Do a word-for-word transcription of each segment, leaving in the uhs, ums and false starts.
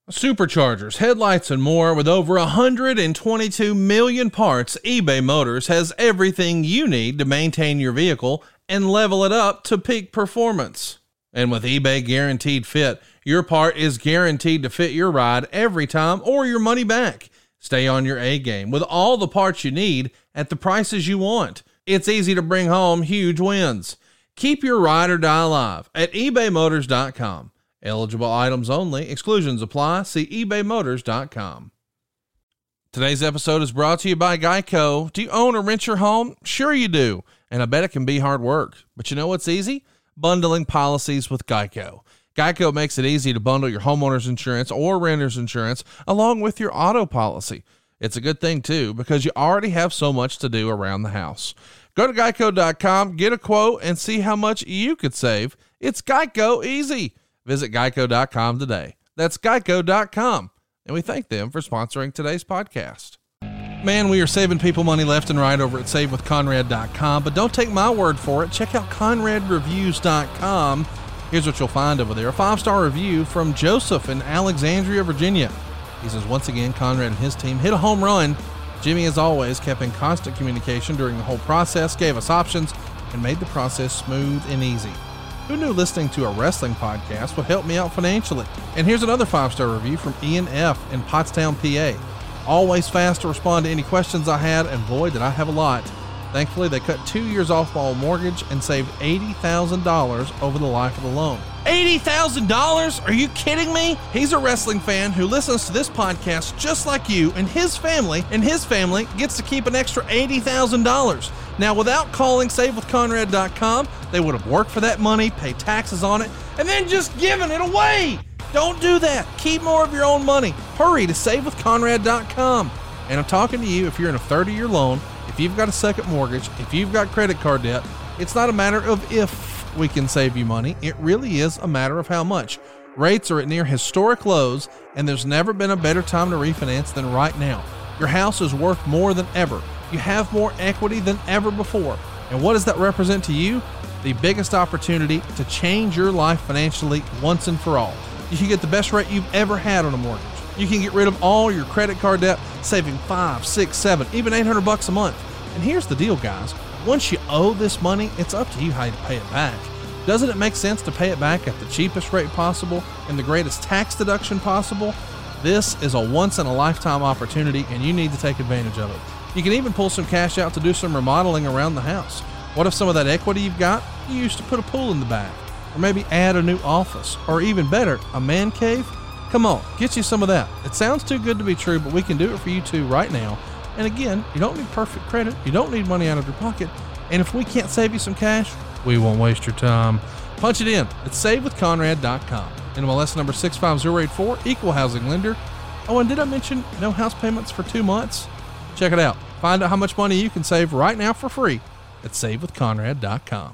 Superchargers, headlights, and more. With over one hundred twenty-two million parts, eBay Motors has everything you need to maintain your vehicle and level it up to peak performance. And with eBay Guaranteed Fit, your part is guaranteed to fit your ride every time or your money back. Stay on your A game with all the parts you need at the prices you want. It's easy to bring home huge wins. Keep your ride or die alive at ebay motors dot com. Eligible items only. Exclusions apply. See ebay motors dot com. Today's episode is brought to you by Geico. Do you own or rent your home? Sure you do. And I bet it can be hard work. But you know what's easy? Bundling policies with Geico. Geico makes it easy to bundle your homeowner's insurance or renter's insurance along with your auto policy. It's a good thing too, because you already have so much to do around the house. Go to geico dot com, get a quote, and see how much you could save. It's Geico easy. Visit geico dot com today. That's geico dot com. And we thank them for sponsoring today's podcast. Man, we are saving people money left and right over at save with conrad dot com, but don't take my word for it. Check out conrad reviews dot com. Here's what you'll find over there. A five-star review from Joseph in Alexandria, Virginia. He says, once again, Conrad and his team hit a home run. Jimmy, as always, kept in constant communication during the whole process, gave us options, and made the process smooth and easy. Who knew listening to a wrestling podcast would help me out financially? And here's another five-star review from Ian F. in Pottstown, P A. Always fast to respond to any questions I had, and boy, did I have a lot. Thankfully, they cut two years off my old mortgage and saved eighty thousand dollars over the life of the loan. eighty thousand dollars? Are you kidding me? He's a wrestling fan who listens to this podcast just like you, and his family, and his family gets to keep an extra eighty thousand dollars. Now, without calling save with conrad dot com, they would have worked for that money, paid taxes on it, and then just given it away. Don't do that. Keep more of your own money. Hurry to save with conrad dot com. And I'm talking to you if you're in a thirty-year loan, if you've got a second mortgage, if you've got credit card debt. It's not a matter of if we can save you money. It really is a matter of how much. Rates are at near historic lows, and there's never been a better time to refinance than right now. Your house is worth more than ever. You have more equity than ever before. And what does that represent to you? The biggest opportunity to change your life financially once and for all. You can get the best rate you've ever had on a mortgage. You can get rid of all your credit card debt, saving five, six, seven, even eight hundred bucks a month. And here's the deal, guys. Once you owe this money, it's up to you how to pay it back. Doesn't it make sense to pay it back at the cheapest rate possible and the greatest tax deduction possible? This is a once-in-a-lifetime opportunity, and you need to take advantage of it. You can even pull some cash out to do some remodeling around the house. What if some of that equity you've got, you used to put a pool in the back, or maybe add a new office, or even better, a man cave? Come on, get you some of that. It sounds too good to be true, but we can do it for you too right now. And again, you don't need perfect credit. You don't need money out of your pocket. And if we can't save you some cash, we won't waste your time. Punch it in. It's save with conrad dot com. N M L S number six five zero eight four, equal housing lender. Oh, and did I mention no house payments for two months? Check it out. Find out how much money you can save right now for free at save with conrad dot com.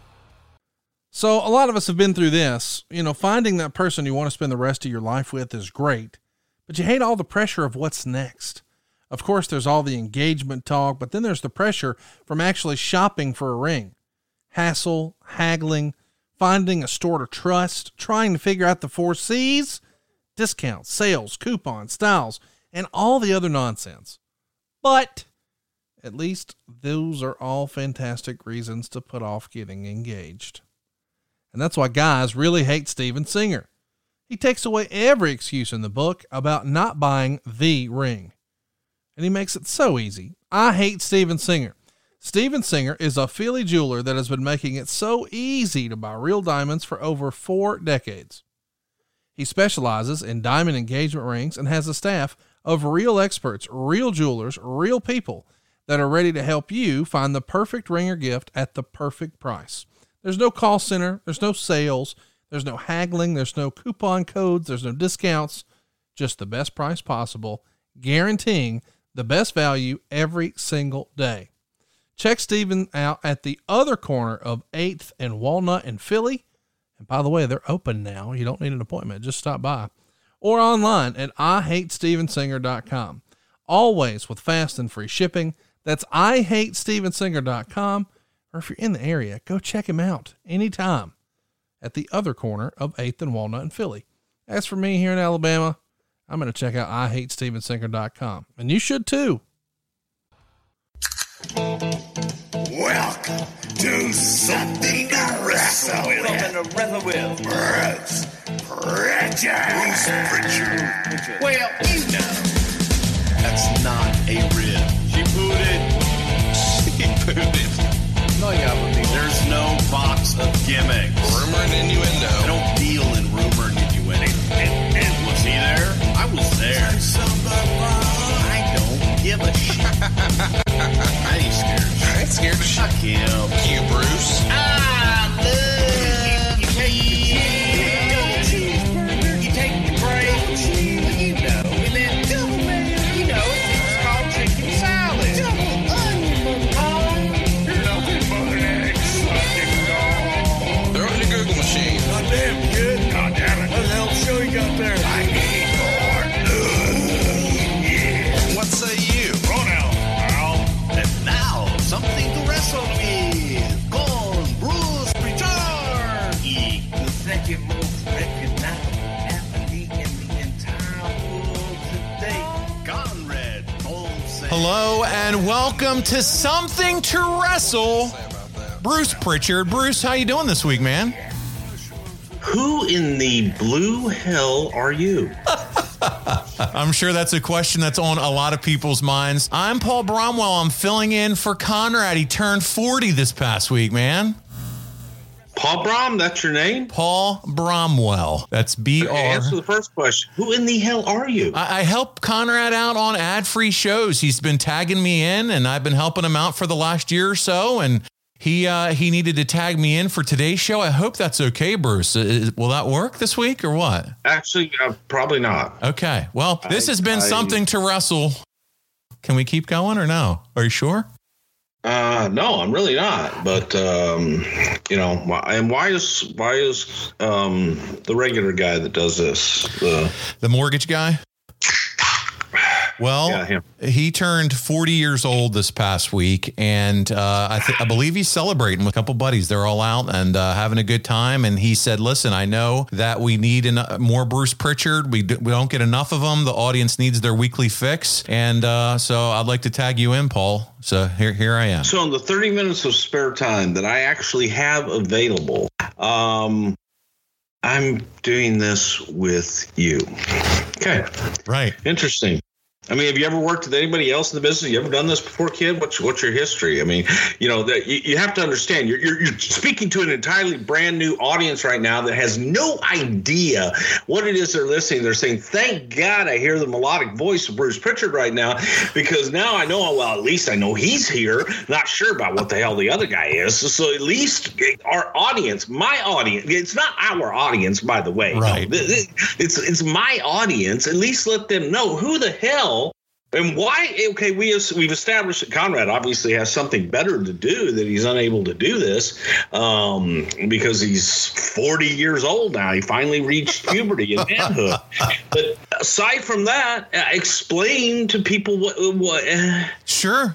So a lot of us have been through this. You know, finding that person you want to spend the rest of your life with is great, but you hate all the pressure of what's next. Of course, there's all the engagement talk, but then there's the pressure from actually shopping for a ring. Hassle, haggling, finding a store to trust, trying to figure out the four C's, discounts, sales, coupons, styles, and all the other nonsense. But at least those are all fantastic reasons to put off getting engaged. And that's why guys really hate Steven Singer. He takes away every excuse in the book about not buying the ring. And he makes it so easy. I hate Steven Singer. Steven Singer is a Philly jeweler that has been making it so easy to buy real diamonds for over four decades. He specializes in diamond engagement rings and has a staff of real experts, real jewelers, real people that are ready to help you find the perfect ring or gift at the perfect price. There's no call center. There's no sales. There's no haggling. There's no coupon codes. There's no discounts. Just the best price possible, guaranteeing the best value every single day. Check Steven out at the other corner of eighth and Walnut in Philly. And by the way, they're open now. You don't need an appointment. Just stop by. Or online at i hate steven singer dot com. Always with fast and free shipping. That's i hate steven singer dot com. Or if you're in the area, go check him out anytime at the other corner of eighth and Walnut in Philly. As for me here in Alabama, I'm going to check out I hate steven singer dot com, and you should too. Welcome to Something to Wrestle With. Something to Wrestle With. Bruce Pritchard. Bruce Pritchard. Well, you know. That's not a rib. She booted. She booted. No, yeah, I mean, there's no box of gimmicks. Rumor and innuendo. I don't deal in rumor and innuendo. And, and was he there? I was there. I don't give a shit. I ain't scared. I ain't scared of shit. Fuck him. You, Bruce. I love you. Take the double cheeseburger. You take the bread. You know, and then double man. You know, it's called chicken salad. Double onion. Oh, you're nothing but an egg-sucking dog. Throw it in the Google machine. Goddamn, kid. Goddamn it. What the hell show you got there? I need more. Ugh, yeah. What say you? Pronoun, pal. and now something to wrestle with. Con Bruce Pritchard. The second most recognized athlete in the entire world today. Conrad Olsen. Hello and welcome to Something to Wrestle. Bruce Pritchard. Bruce, how you doing this week, man? Who in the blue hell are you? I'm sure that's a question that's on a lot of people's minds. I'm Paul Bromwell. I'm filling in for Conrad. He turned forty this past week, man. Paul Brom, that's your name? Paul Bromwell. That's B R. Answer the first question. Who in the hell are you? I, I help Conrad out on ad-free shows. He's been tagging me in, and I've been helping him out for the last year or so, and He uh, he needed to tag me in for today's show. I hope that's okay, Bruce. Uh, will that work this week or what? Actually, uh, probably not. Okay. Well, this I, has been I, something to wrestle. Can we keep going or no? Are you sure? Uh, no, I'm really not. But um, you know, and why is why is um, the regular guy that does this the the mortgage guy? Well, yeah, he turned forty years old this past week, and uh, I, th- I believe he's celebrating with a couple buddies. They're all out and uh, having a good time. And he said, listen, I know that we need en- more Bruce Pritchard. We, do- we don't get enough of them. The audience needs their weekly fix. And uh, so I'd like to tag you in, Paul. So here, here I am. So in the thirty minutes of spare time that I actually have available, um, I'm doing this with you. Okay. Right. Interesting. I mean, have you ever worked with anybody else in the business? You ever done this before, kid? What's what's your history? I mean, you know, that you, you have to understand you're, you're you're speaking to an entirely brand new audience right now that has no idea what it is they're listening. They're saying, "Thank God I hear the melodic voice of Bruce Pritchard right now, because now I know. Well, at least I know he's here. Not sure about what the hell the other guy is. So at least our audience, my audience, it's not our audience, by the way. Right? No, it's it's my audience. At least let them know who the hell." And why? Okay, we have, we've established that Conrad obviously has something better to do, that he's unable to do this um, because he's forty years old now. He finally reached puberty and manhood. But aside from that, uh, explain to people what. what uh, sure.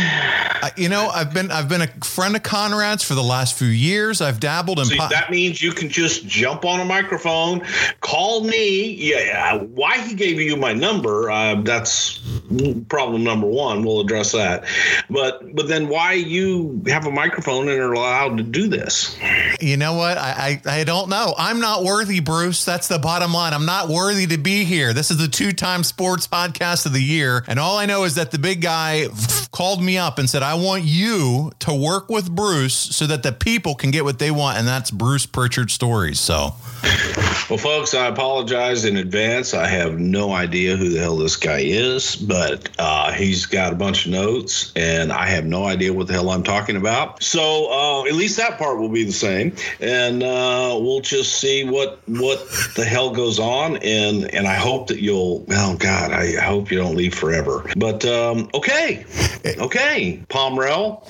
Uh, you know, I've been I've been a friend of Conrad's for the last few years. I've dabbled in. So po- that means you can just jump on a microphone, call me. Yeah. Why he gave you my number? Uh, that's. Problem number one, we'll address that. But but then why you have a microphone and are allowed to do this? You know what? I, I I don't know. I'm not worthy, Bruce. That's the bottom line. I'm not worthy to be here. This is the two-time sports podcast of the year. And all I know is that the big guy f- called me up and said, I want you to work with Bruce so that the people can get what they want. And that's Bruce Pritchard Stories. So, well, folks, I apologize in advance. I have no idea who the hell this guy is, but uh, he's got a bunch of notes and I have no idea what the hell I'm talking about. So uh, at least that part will be the same. And uh, we'll just see what what the hell goes on. And, and I hope that you'll, oh, God, I hope you don't leave forever. But um, okay. Okay, Pomrell.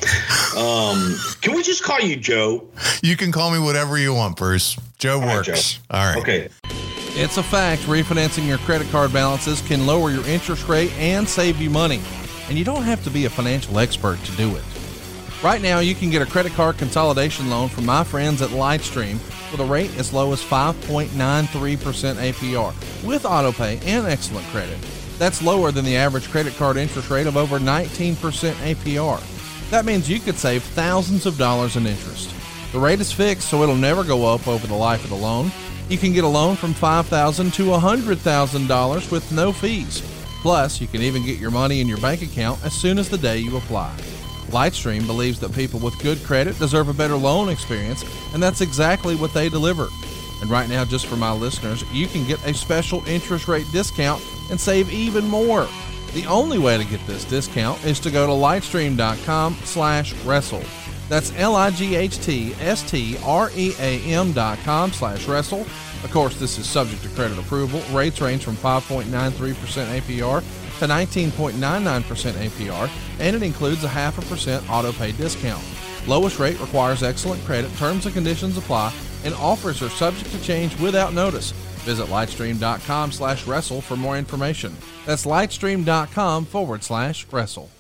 Um, can we just call you Joe? You can call me whatever you want, Bruce. Joe works. All right, Joe. All right. Okay. It's a fact, refinancing your credit card balances can lower your interest rate and save you money. And you don't have to be a financial expert to do it. Right now, you can get a credit card consolidation loan from my friends at Lightstream with a rate as low as five point nine three percent A P R with autopay and excellent credit. That's lower than the average credit card interest rate of over nineteen percent A P R. That means you could save thousands of dollars in interest. The rate is fixed, so it'll never go up over the life of the loan. You can get a loan from five thousand dollars to one hundred thousand dollars with no fees. Plus, you can even get your money in your bank account as soon as the day you apply. Lightstream believes that people with good credit deserve a better loan experience, and that's exactly what they deliver. And right now, just for my listeners, you can get a special interest rate discount and save even more. The only way to get this discount is to go to lightstream.com slash wrestle. That's L-I-G-H-T-S-T-R-E-A-M dot com slash wrestle. Of course, this is subject to credit approval. Rates range from five point nine three percent A P R to nineteen point nine nine percent A P R, and it includes a half a percent auto pay discount. Lowest rate requires excellent credit, terms and conditions apply, and offers are subject to change without notice. Visit lightstream.com slash wrestle for more information. That's lightstream.com forward slash wrestle.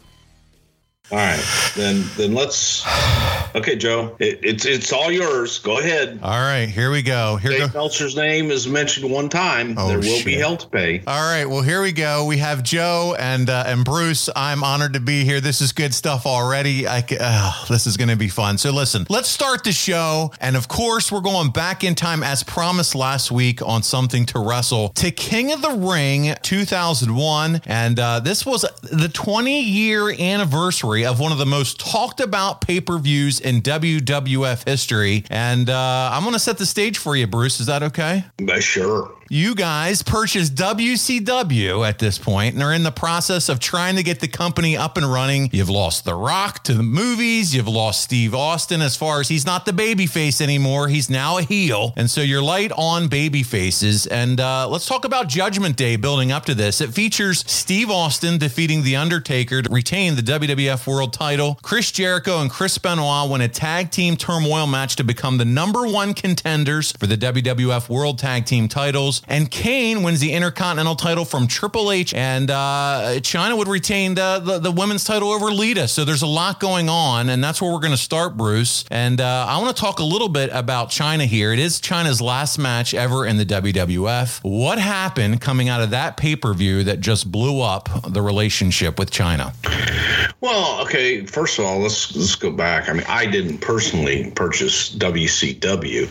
All right, then then let's. Okay, Joe, it, it's it's all yours. Go ahead. All right, here we go. Here Dave go. Meltzer's name is mentioned one time. Oh, there will shit. be hell to pay. All right, well, here we go. We have Joe and uh, and Bruce. I'm honored to be here. This is good stuff already. I ca- uh, this is going to be fun. So listen, let's start the show. And of course, we're going back in time as promised last week on Something to Wrestle to King of the Ring two thousand one. And uh, this was the twenty year anniversary of one of the most talked about pay-per-views in W W F history. And uh, I'm going to set the stage for you, Bruce. Is that okay? Uh, sure. You guys purchased W C W at this point and are in the process of trying to get the company up and running. You've lost The Rock to the movies. You've lost Steve Austin as far as he's not the babyface anymore. He's now a heel. And so you're light on baby faces. And uh, let's talk about Judgment Day building up to this. It features Steve Austin defeating The Undertaker to retain the W W F World title. Chris Jericho and Chris Benoit win a tag team turmoil match to become the number one contenders for the W W F World Tag Team titles. And Kane wins the Intercontinental title from Triple H, and uh, Chyna would retain the, the, the women's title over Lita. So there's a lot going on, and that's where we're going to start, Bruce. And uh, I want to talk a little bit about Chyna here. It is Chyna's last match ever in the W W F. What happened coming out of that pay-per-view that just blew up the relationship with Chyna? Well, okay, first of all, let's let's go back. I mean, I didn't personally purchase W C W.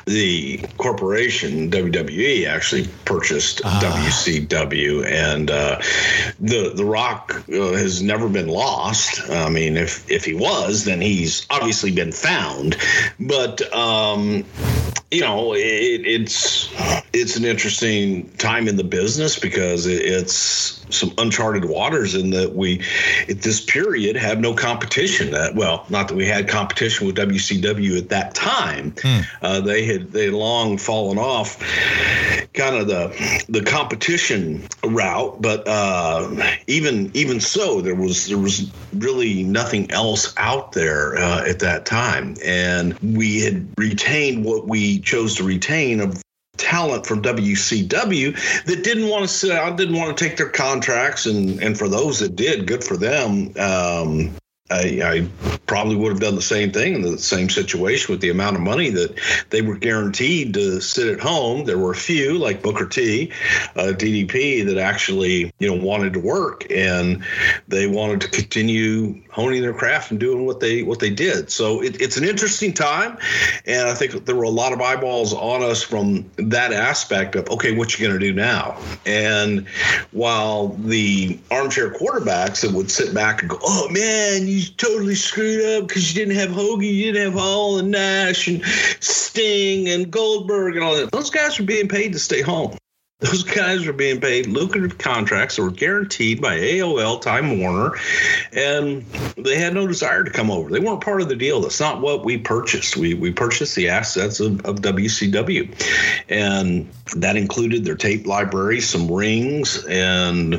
The corporation, W W E, actually purchased ah. W C W, and uh, the the Rock uh, has never been lost. I mean, if if he was, then he's obviously been found. But um, you know, it, it's it's an interesting time in the business because it, it's some uncharted waters in that we, at this period, have no competition. That well, not that we had competition with W C W at that time. Hmm. Uh, they had they had long fallen off kind of the the competition route, but uh, even even so, there was there was really nothing else out there uh, at that time, and we had retained what we chose to retain of talent from W C W that didn't want to sit out, didn't want to take their contracts, and and for those that did, good for them. Um, I, I probably would have done the same thing in the same situation with the amount of money that they were guaranteed to sit at home. There were a few like Booker T, uh, D D P that actually, you know, wanted to work, and they wanted to continue honing their craft and doing what they what they did. So it, it's an interesting time, and I think there were a lot of eyeballs on us from that aspect of, okay, what you going to do now? And while the armchair quarterbacks that would sit back and go, oh man, you totally screwed up because you didn't have Hogan, you didn't have Hall and Nash and Sting and Goldberg and all that. Those guys were being paid to stay home. Those guys were being paid lucrative contracts that were guaranteed by A O L, Time Warner, and they had no desire to come over. They weren't part of the deal. That's not what we purchased. We we purchased the assets of, of W C W, and that included their tape library, some rings, and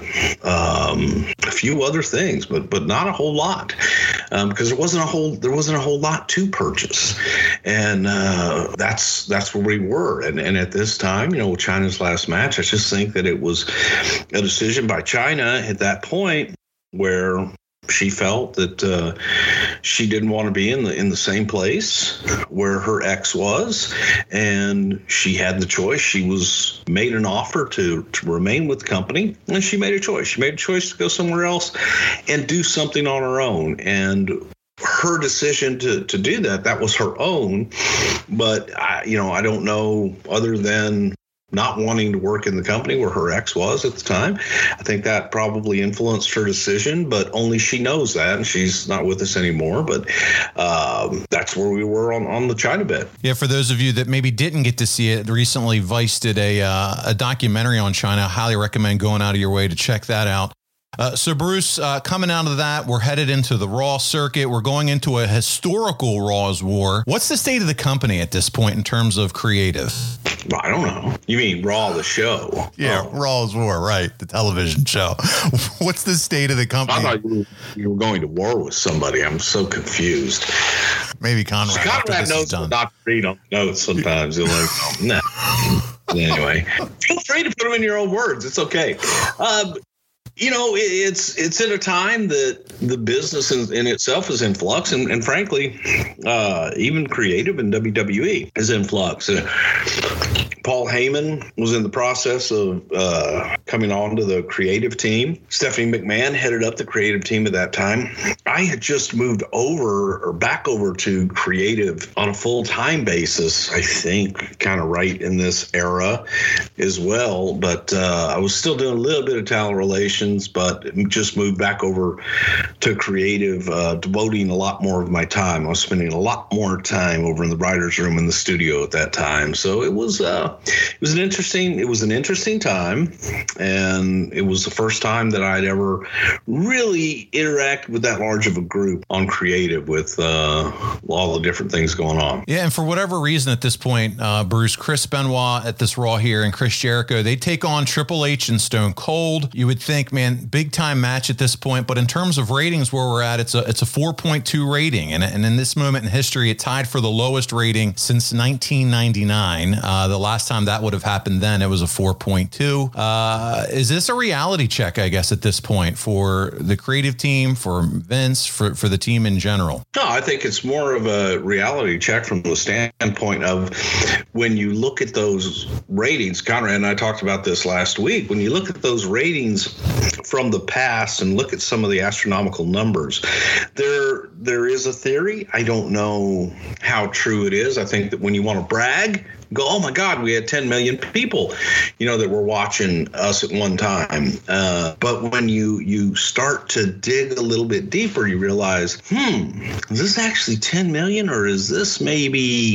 um, a few other things, but but not a whole lot, um, because there wasn't a whole there wasn't a whole lot to purchase, and uh, that's that's where we were. And and at this time, you know, Chyna's last match, I just think that it was a decision by Chyna at that point where she felt that uh, she didn't want to be in the in the same place where her ex was, and she had the choice. She was made an offer to to remain with the company, and she made a choice. She made a choice to go somewhere else and do something on her own. And her decision to, to do that, that was her own. But, I, you know, I don't know, other than not wanting to work in the company where her ex was at the time, I think that probably influenced her decision, but only she knows that, and she's not with us anymore. But um, that's where we were on, on the China bed. Yeah, for those of you that maybe didn't get to see it, recently Vice did a, uh, a documentary on China. I highly recommend going out of your way to check that out. Uh, so, Bruce, uh, coming out of that, we're headed into the Raw circuit. We're going into a historical Raw's War. What's the state of the company at this point in terms of creative? Well, I don't know. You mean Raw, the show? Yeah, Oh. Raw's War, right, the television show. What's the state of the company? I thought you were, you were going to war with somebody. I'm so confused. Maybe Conrad. after Conrad this is knows done. what not to read on notes sometimes. You're like, oh, no. Anyway, feel free to put them in your own words. It's okay. Um, You know, it's it's at a time that the business in, in itself is in flux, and, and frankly, uh, even creative in W W E is in flux. Uh, Paul Heyman was in the process of uh, coming on to the creative team. Stephanie McMahon headed up the creative team at that time. I had just moved over or back over to creative on a full-time basis, I think, kind of right in this era as well. But uh, I was still doing a little bit of talent relations, but just moved back over to creative, uh, devoting a lot more of my time. I was spending a lot more time over in the writer's room in the studio at that time. So it was uh, it was an interesting it was an interesting time, and it was the first time that I'd ever really interacted with that large of a group on creative with uh, all the different things going on. Yeah, and for whatever reason at this point, uh, Bruce, Chris Benoit at this Raw here and Chris Jericho, they take on Triple H and Stone Cold. You would think, man, big time match at this point, but in terms of ratings where we're at, it's a it's a four point two rating, and, and in this moment in history, it tied for the lowest rating since nineteen ninety-nine. Uh, the last time that would have happened, then it was a four point two. Uh, is this a reality check, I guess, at this point for the creative team, for Vince, for for the team in general? No, I think it's more of a reality check from the standpoint of when you look at those ratings. Conrad and I talked about this last week. When you look at those ratings from the past and look at some of the astronomical numbers, there there is a theory. I don't know how true it is. I think that when you want to brag, go, oh my God, we had ten million people, you know, that were watching us at one time. Uh, but when you you start to dig a little bit deeper, you realize, hmm, is this actually ten million, or is this maybe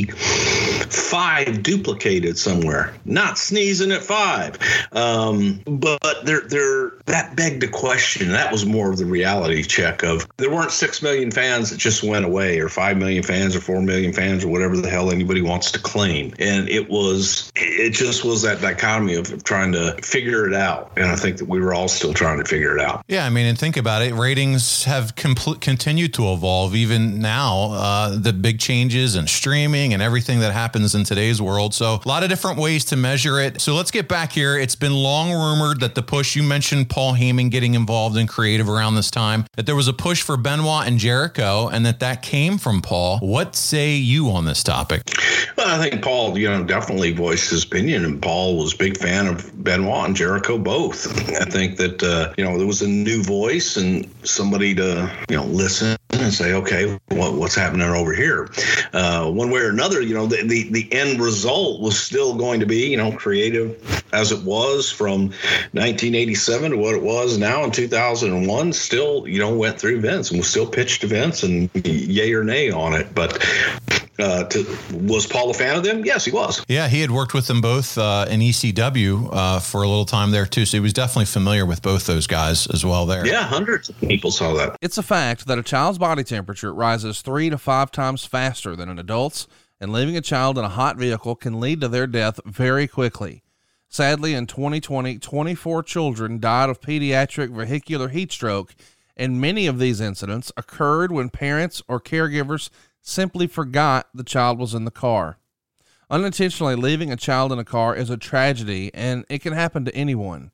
five duplicated somewhere? Not sneezing at five. Um, but they're, they're, that begged the question. That was more of the reality check of there weren't six million fans that just went away, or five million fans, or four million fans, or whatever the hell anybody wants to claim. And it was, it just was that dichotomy of trying to figure it out. And I think that we were all still trying to figure it out. Yeah, I mean, and think about it. Ratings have compl- continued to evolve even now. Uh, the big changes and streaming and everything that happens in today's world. So a lot of different ways to measure it. So let's get back here. It's been long rumored that the push, you mentioned Paul Heyman getting involved in creative around this time, that there was a push for Benoit and Jericho, and that that came from Paul. What say you on this topic? Well, I think Paul, you know, definitely voiced his opinion, and Paul was a big fan of Benoit and Jericho both. I think that, uh, you know, there was a new voice and somebody to, you know, listen and say, okay, what, what's happening over here? Uh, one way or another, you know, the, the, the end result was still going to be, you know, creative as it was from nineteen eighty-seven to what it was now in two thousand one, still, you know, went through Vince and was still pitched to Vince and yay or nay on it. But Uh, to, was Paul a fan of them? Yes, he was. Yeah, he had worked with them both uh, in E C W uh, for a little time there, too. So he was definitely familiar with both those guys as well there. Yeah, hundreds of people saw that. It's a fact that a child's body temperature rises three to five times faster than an adult's, and leaving a child in a hot vehicle can lead to their death very quickly. Sadly, in twenty twenty, twenty-four children died of pediatric vehicular heat stroke, and many of these incidents occurred when parents or caregivers simply forgot the child was in the car. Unintentionally leaving a child in a car is a tragedy, and it can happen to anyone.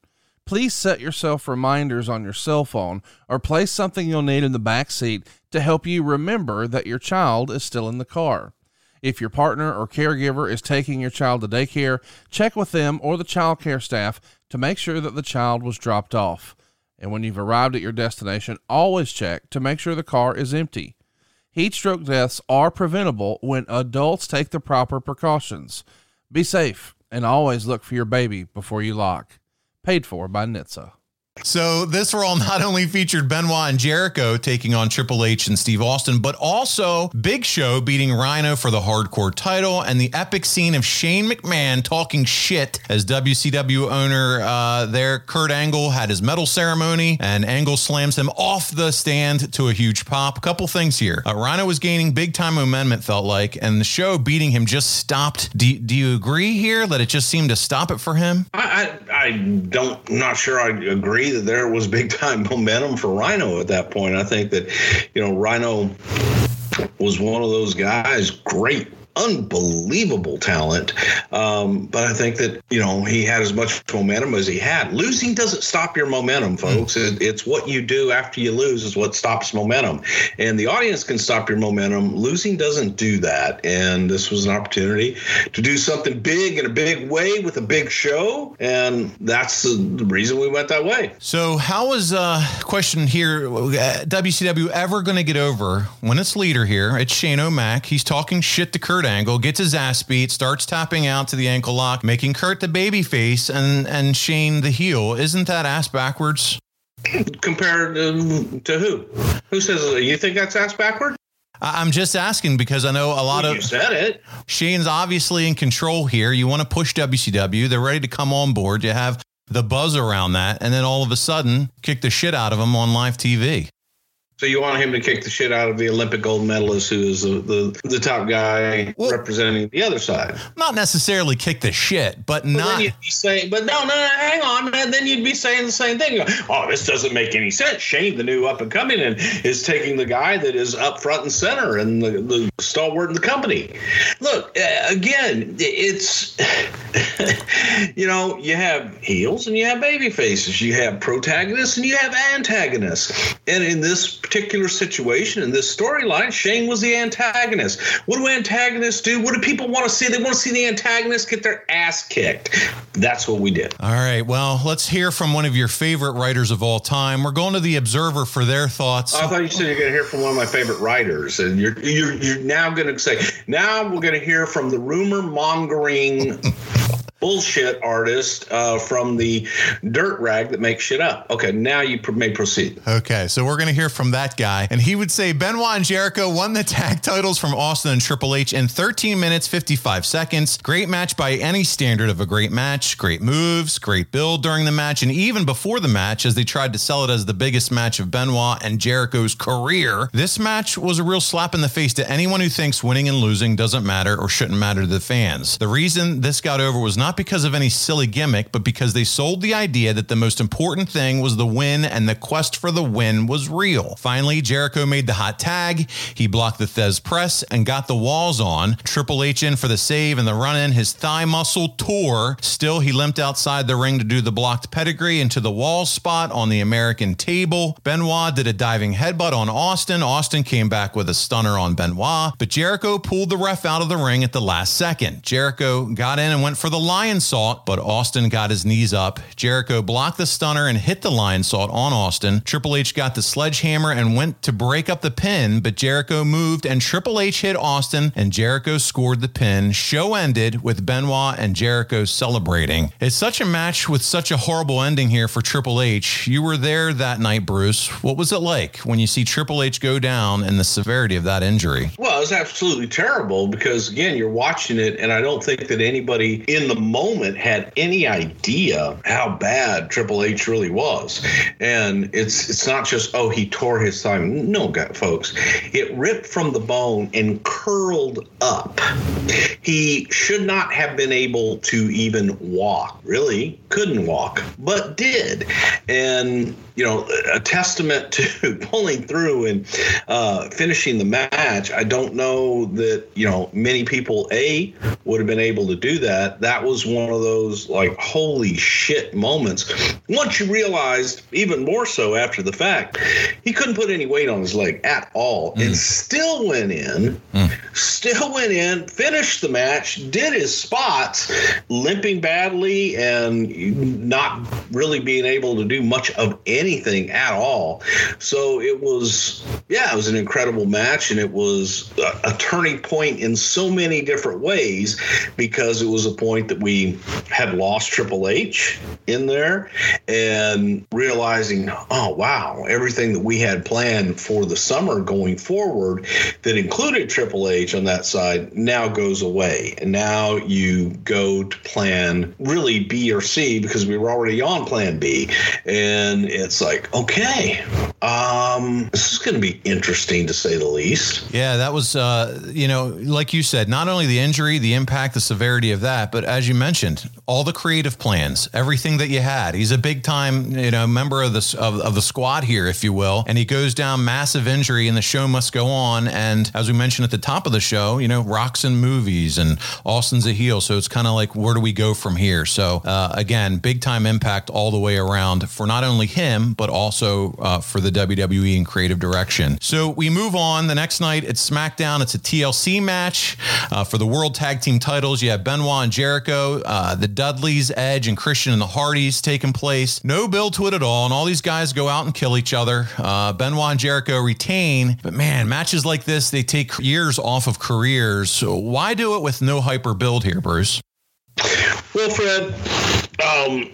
Please set yourself reminders on your cell phone or place something you'll need in the back seat to help you remember that your child is still in the car. If your partner or caregiver is taking your child to daycare, check with them or the child care staff to make sure that the child was dropped off. And when you've arrived at your destination, always check to make sure the car is empty. Heat stroke deaths are preventable when adults take the proper precautions. Be safe and always look for your baby before you lock. Paid for by N H T S A. So this Raw not only featured Benoit and Jericho taking on Triple H and Steve Austin, but also Big Show beating Rhino for the hardcore title, and the epic scene of Shane McMahon talking shit as W C W owner uh, there. Kurt Angle had his medal ceremony, and Angle slams him off the stand to a huge pop. A couple things here. Uh, Rhino was gaining big time momentum, it felt like, and the Show beating him just stopped. Do, do you agree here that it just seemed to stop it for him? I, I, I don't, I'm not sure I agree that there was big time momentum for Rhino at that point. I think that, you know, Rhino was one of those guys, great, unbelievable talent. Um, but I think that, you know, he had as much momentum as he had. Losing doesn't stop your momentum, folks. It, it's what you do after you lose is what stops momentum. And the audience can stop your momentum. Losing doesn't do that. And this was an opportunity to do something big in a big way with a big show. And that's the, the reason we went that way. So how is, uh, question here, uh, W C W ever going to get over when its leader here, it's Shane O'Mac, he's talking shit to Kurt Angle, gets his ass beat, starts tapping out to the ankle lock, making Kurt the baby face and, and Shane the heel. Isn't that ass backwards? Compared to, to who? Who says, you think that's ass backward? I'm just asking because I know a lot well, of... You said it. Shane's obviously in control here. You want to push W C W. They're ready to come on board. You have the buzz around that. And then all of a sudden, kick the shit out of him on live T V. So you want him to kick the shit out of the Olympic gold medalist, who is the the, the top guy well, representing the other side? Not necessarily kick the shit, but, but not. Then you'd be saying, but no, no, no, hang on, man. Then you'd be saying the same thing. Oh, this doesn't make any sense. Shane, the new up and coming, and is taking the guy that is up front and center and the, the stalwart in the company. Look, uh, again, it's you know, you have heels and you have baby faces. You have protagonists and you have antagonists. And in this particular situation, in this storyline, Shane was the antagonist. What do antagonists do? What do people want to see? They want to see the antagonist get their ass kicked. That's what we did. All right. Well, let's hear from one of your favorite writers of all time. We're going to the Observer for their thoughts. I thought you said you're going to hear from one of my favorite writers, and you're you're, you're now going to say, now we're going to hear from the rumor mongering bullshit artist uh, from the dirt rag that makes shit up. Okay, now you pr- may proceed. Okay, so we're going to hear from that guy. And he would say Benoit and Jericho won the tag titles from Austin and Triple H in thirteen minutes, fifty-five seconds. Great match by any standard of a great match. Great moves, great build during the match, and even before the match, as they tried to sell it as the biggest match of Benoit and Jericho's career. This match was a real slap in the face to anyone who thinks winning and losing doesn't matter or shouldn't matter to the fans. The reason this got over was not because of any silly gimmick, but because they sold the idea that the most important thing was the win, and the quest for the win was real. Finally, Jericho made the hot tag. He blocked the Thez press and got the walls on. Triple H in for the save and the run-in. His thigh muscle tore. Still, he limped outside the ring to do the blocked pedigree into the wall spot on the American table. Benoit did a diving headbutt on Austin. Austin came back with a stunner on Benoit, but Jericho pulled the ref out of the ring at the last second. Jericho got in and went for the lion salt, but Austin got his knees up. Jericho blocked the stunner and hit the lion salt on Austin. Triple H got the sledgehammer and went to break up the pin, but Jericho moved and Triple H hit Austin and Jericho scored the pin. Show ended with Benoit and Jericho celebrating. It's such a match with such a horrible ending here for Triple H. You were there that night, Bruce. What was it like when you see Triple H go down and the severity of that injury? Well, it was absolutely terrible because, again, you're watching it, and I don't think that anybody in the moment had any idea how bad Triple H really was. And it's it's not just, oh, he tore his thigh. No, folks, it ripped from the bone and curled up. He should not have been able to even walk. Really couldn't walk, but did. And you know, a testament to pulling through and uh, finishing the match. I don't know that, you know, many people, A, would have been able to do that. That was one of those, like, holy shit moments. Once you realized, even more so after the fact, he couldn't put any weight on his leg at all mm. and still went in, mm. still went in, finished the match, did his spots, limping badly and not really being able to do much of anything at all. So it was, yeah, it was an incredible match, and it was a, a turning point in so many different ways, because it was a point that we had lost Triple H in there and realizing, oh, wow, everything that we had planned for the summer going forward that included Triple H on that side now goes away. And now you go to plan really B or C, because we were already on plan B. And it's like, okay, um, this is going to be interesting to say the least. Yeah, that was, uh, you know, like you said, not only the injury, the impact, the severity of that, but as you mentioned, all the creative plans, everything that you had. He's a big time, you know, member of the, of, of the squad here, if you will. And he goes down massive injury and the show must go on. And as we mentioned at the top of the show, you know, Rock's in movies and Austin's a heel. So it's kind of like, where do we go from here? So uh, again, big time impact all the way around for not only him, but also uh, for the W W E in creative direction. So we move on. The next night it's SmackDown. It's a T L C match uh, for the World Tag Team titles. You have Benoit and Jericho, uh, the Dudleys, Edge, and Christian and the Hardys taking place. No build to it at all. And all these guys go out and kill each other. Uh, Benoit and Jericho retain. But man, matches like this, they take years off of careers. So why do it with no hyper build here, Bruce? Well, Fred, um,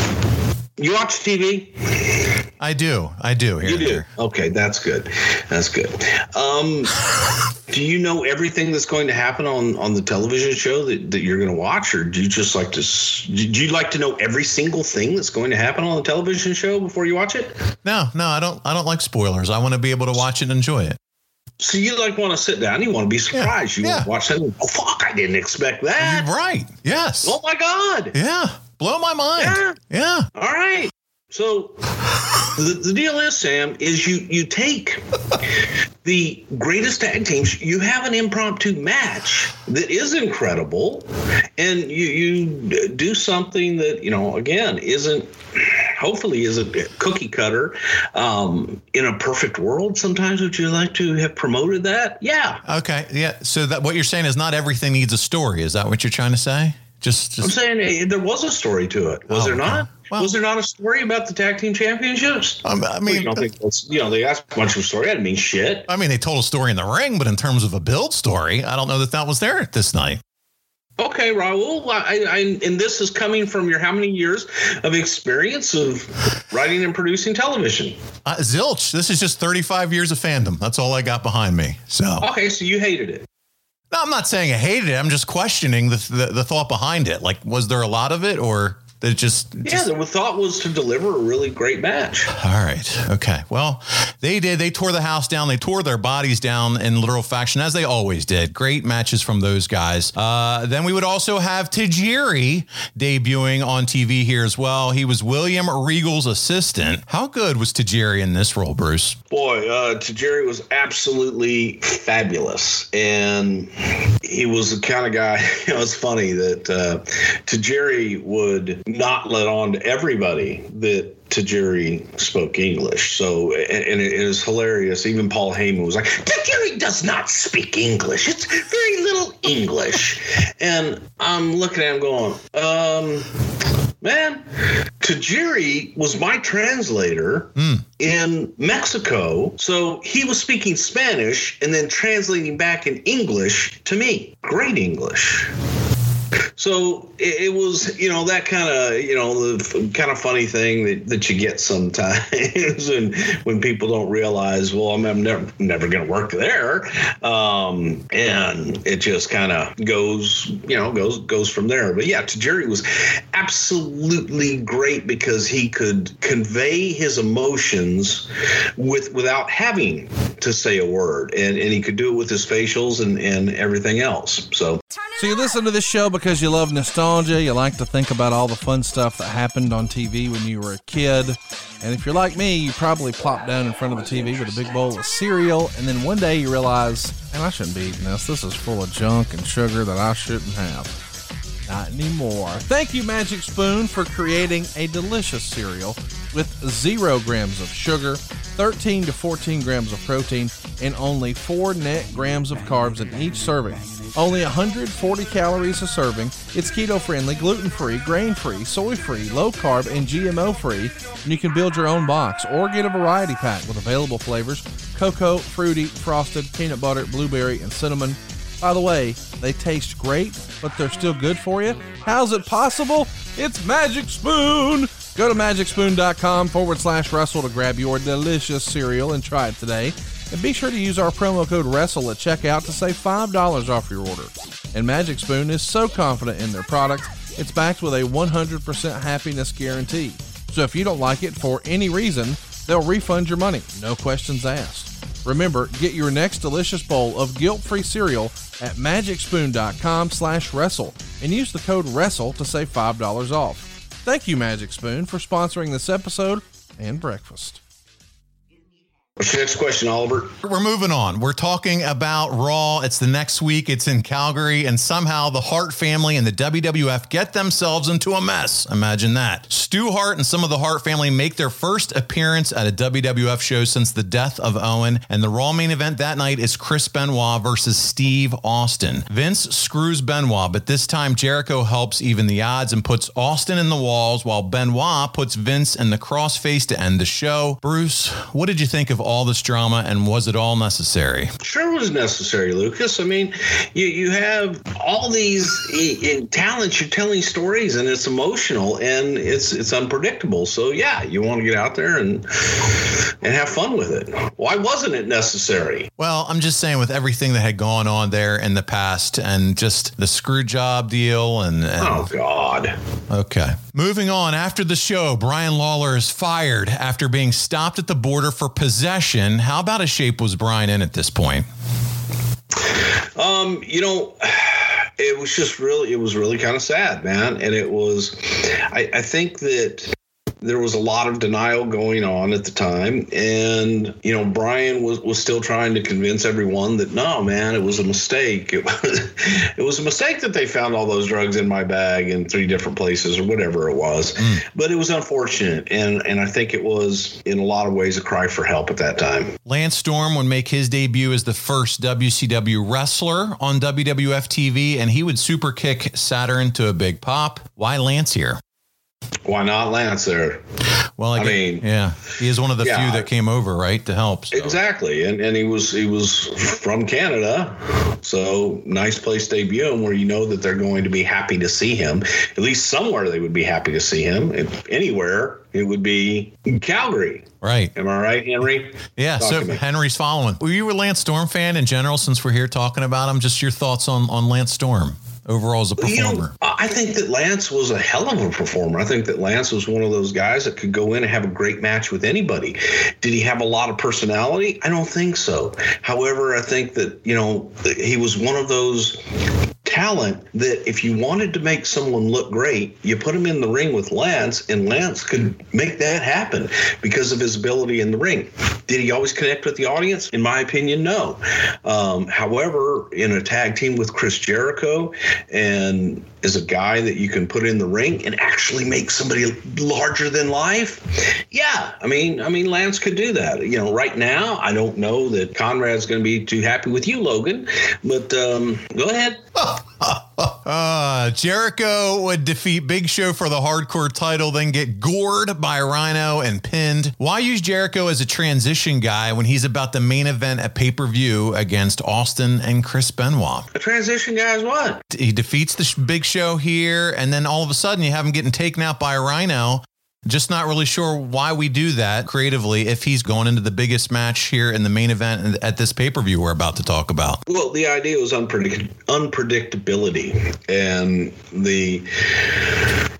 you watch T V? I do. I do. Here you do? Here. Okay, that's good. That's good. Um, do you know everything that's going to happen on, on the television show that, that you're going to watch, or do you just like to do you like to know every single thing that's going to happen on the television show before you watch it? No, no, I don't. I don't like spoilers. I want to be able to watch it and enjoy it. So you like want to sit down, you want to be surprised. Yeah, you yeah. want to watch something. Oh fuck! I didn't expect that. You're right. Yes. Oh my god. Yeah. Blow my mind. Yeah. Yeah. All right. So the, the deal is, Sam, is you, you take the greatest tag teams, you have an impromptu match that is incredible, and you, you do something that, you know, again, isn't, hopefully isn't cookie cutter. Um, in a perfect world, sometimes would you like to have promoted that? Yeah. Okay. Yeah. So that what you're saying is not everything needs a story. Is that what you're trying to say? Just, just... I'm saying hey, there was a story to it. Was oh, there not? Okay. Well, was there not a story about the tag team championships? Um, I mean, well, you don't think that's, you know, they asked much of a story. I didn't mean shit. I mean, they told a story in the ring, but in terms of a build story, I don't know that that was there this night. Okay, Raul, I, I, and this is coming from your how many years of experience of writing and producing television? Uh, zilch. This is just thirty-five years of fandom. That's all I got behind me. So okay, so you hated it. No, I'm not saying I hated it. I'm just questioning the the, the thought behind it. Like, was there a lot of it, or that just, just yeah? The thought was to deliver a really great match. All right. Okay. Well, they did. They tore the house down. They tore their bodies down in literal fashion, as they always did. Great matches from those guys. Uh, then we would also have Tajiri debuting on T V here as well. He was William Regal's assistant. How good was Tajiri in this role, Bruce? Boy, uh, Tajiri was absolutely fabulous. And he was the kind of guy, you know, it's funny that uh, Tajiri would not let on to everybody that Tajiri spoke English. So, and, and it is hilarious. Even Paul Heyman was like, Tajiri does not speak English. It's very little English. And I'm looking at him going, um, man, Tajiri was my translator mm. in Mexico. So he was speaking Spanish and then translating back in English to me. Great English. So it, it was, you know, that kind of, you know, the kind of funny thing that, that you get sometimes and when people don't realize, well, I'm, I'm never, never going to work there. Um, and it just kind of goes, you know, goes, goes from there. But yeah, Tajiri was absolutely great because he could convey his emotions with, without having to say a word. And, and he could do it with his facials and, and everything else. So. So you listen to this show because you love nostalgia. You like to think about all the fun stuff that happened on T V when you were a kid. And if you're like me, you probably plop down in front of the T V with a big bowl of cereal, and then one day you realize, man, I shouldn't be eating this. This is full of junk and sugar that I shouldn't have. Not anymore. Thank you, Magic Spoon, for creating a delicious cereal with zero grams of sugar, thirteen to fourteen grams of protein, and only four net grams of carbs in each serving. Only one hundred forty calories a serving. It's keto-friendly, gluten-free, grain-free, soy-free, low-carb, and G M O-free. And you can build your own box or get a variety pack with available flavors: cocoa, fruity, frosted, peanut butter, blueberry, and cinnamon. By the way, they taste great, but they're still good for you. How's it possible? It's Magic Spoon! Go to magicspoon.com forward slash Russell to grab your delicious cereal and try it today. And be sure to use our promo code WRESTLE at checkout to save five dollars off your order. And Magic Spoon is so confident in their product, it's backed with a one hundred percent happiness guarantee. So if you don't like it for any reason, they'll refund your money, no questions asked. Remember, get your next delicious bowl of guilt-free cereal at magicspoon.com slash wrestle and use the code WRESTLE to save five dollars off. Thank you, Magic Spoon, for sponsoring this episode and breakfast. What's your next question, Oliver? We're moving on. We're talking about Raw. It's the next week. It's in Calgary, and somehow the Hart family and the W W F get themselves into a mess. Imagine that. Stu Hart and some of the Hart family make their first appearance at a W W F show since the death of Owen, and the Raw main event that night is Chris Benoit versus Steve Austin. Vince screws Benoit, but this time Jericho helps even the odds and puts Austin in the walls, while Benoit puts Vince in the crossface to end the show. Bruce, what did you think of all this drama, and was it all necessary? Sure was necessary, Lucas. I mean, you you have all these e- e- talents, you're telling stories, and it's emotional and it's it's unpredictable. So yeah, you want to get out there and and have fun with it. Why wasn't it necessary? Well, I'm just saying, with everything that had gone on there in the past and just the screw job deal and, and Oh God. Okay. Moving on, after the show, Brian Lawler is fired after being stopped at the border for possession. How about a shape was Brian in at this point? Um, you know, it was just really, it was really kind of sad, man. And it was, I, I think that there was a lot of denial going on at the time. And, you know, Brian was, was still trying to convince everyone that, no, man, it was a mistake. It was, it was a mistake that they found all those drugs in my bag in three different places or whatever it was. Mm. But it was unfortunate. And, and I think it was, in a lot of ways, a cry for help at that time. Lance Storm would make his debut as the first W C W wrestler on W W F T V, and he would super kick Saturn to a big pop. Why Lance here? Why not Lance there? Well, I, I mean, yeah, he is one of the yeah, few that came over, right, to help. So. Exactly, and and he was he was from Canada, so nice place to debut him, where you know that they're going to be happy to see him. At least somewhere they would be happy to see him. If anywhere, it would be Calgary. Right. Am I right, Henry? Yeah, Talk so Henry's following. Were you a Lance Storm fan in general, since we're here talking about him? Just your thoughts on, on Lance Storm overall as a performer? You know, I think that Lance was a hell of a performer. I think that Lance was one of those guys that could go in and have a great match with anybody. Did he have a lot of personality? I don't think so. However, I think that, you know, he was one of those talent that if you wanted to make someone look great, you put him in the ring with Lance, and Lance could make that happen because of his ability in the ring. Did he always connect with the audience? In my opinion, no. Um, however, in a tag team with Chris Jericho, and as a guy that you can put in the ring and actually make somebody larger than life, yeah, I mean, I mean, Lance could do that. You know, right now, I don't know that Conrad's going to be too happy with you, Logan, but um, go ahead. Uh, Jericho would defeat Big Show for the hardcore title, then get gored by Rhino and pinned. Why use Jericho as a transition guy when he's about the main event at pay-per-view against Austin and Chris Benoit? A transition guy is what? He defeats the Big Show here, and then all of a sudden you have him getting taken out by Rhino. Just not really sure why we do that creatively if he's going into the biggest match here in the main event at this pay-per-view we're about to talk about. Well, the idea was unpredict- unpredictability, and the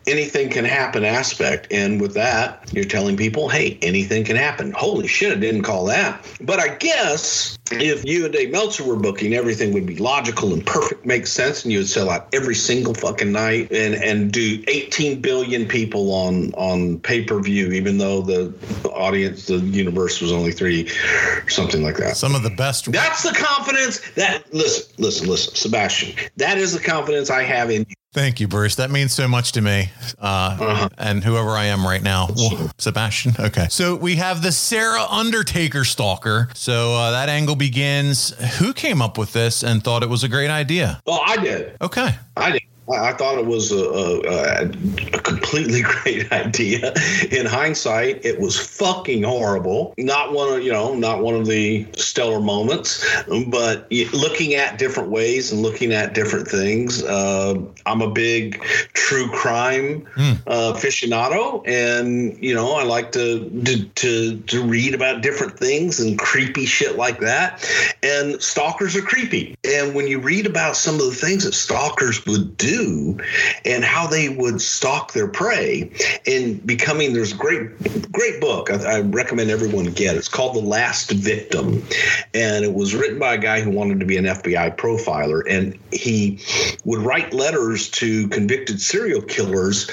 anything can happen aspect. And with that, you're telling people, hey, anything can happen. Holy shit, I didn't call that. But I guess if you and Dave Meltzer were booking, everything would be logical and perfect, makes sense, and you would sell out every single fucking night and, and do eighteen billion people on, on pay-per-view, even though the audience, the universe was only three, or something like that. Some of the best. That's the confidence that, listen, listen, listen, Sebastian, that is the confidence I have in you. Thank you, Bruce. That means so much to me. Uh, uh-huh. And whoever I am right now. Well, Sebastian. Okay. So we have the Sarah Undertaker stalker. So uh, that angle begins. Who came up with this and thought it was a great idea? Well, I did. Okay. I did. I thought it was a, a, a completely great idea. In hindsight, it was fucking horrible. Not one of, you know, not one of the stellar moments, but looking at different ways and looking at different things. Uh, I'm a big true crime mm. uh, aficionado, and you know, I like to, to to to read about different things and creepy shit like that. And stalkers are creepy. And when you read about some of the things that stalkers would do, and how they would stalk their prey, and becoming, there's a great, great book I, I recommend everyone get. It's called The Last Victim, and it was written by a guy who wanted to be an F B I profiler, and he would write letters to convicted serial killers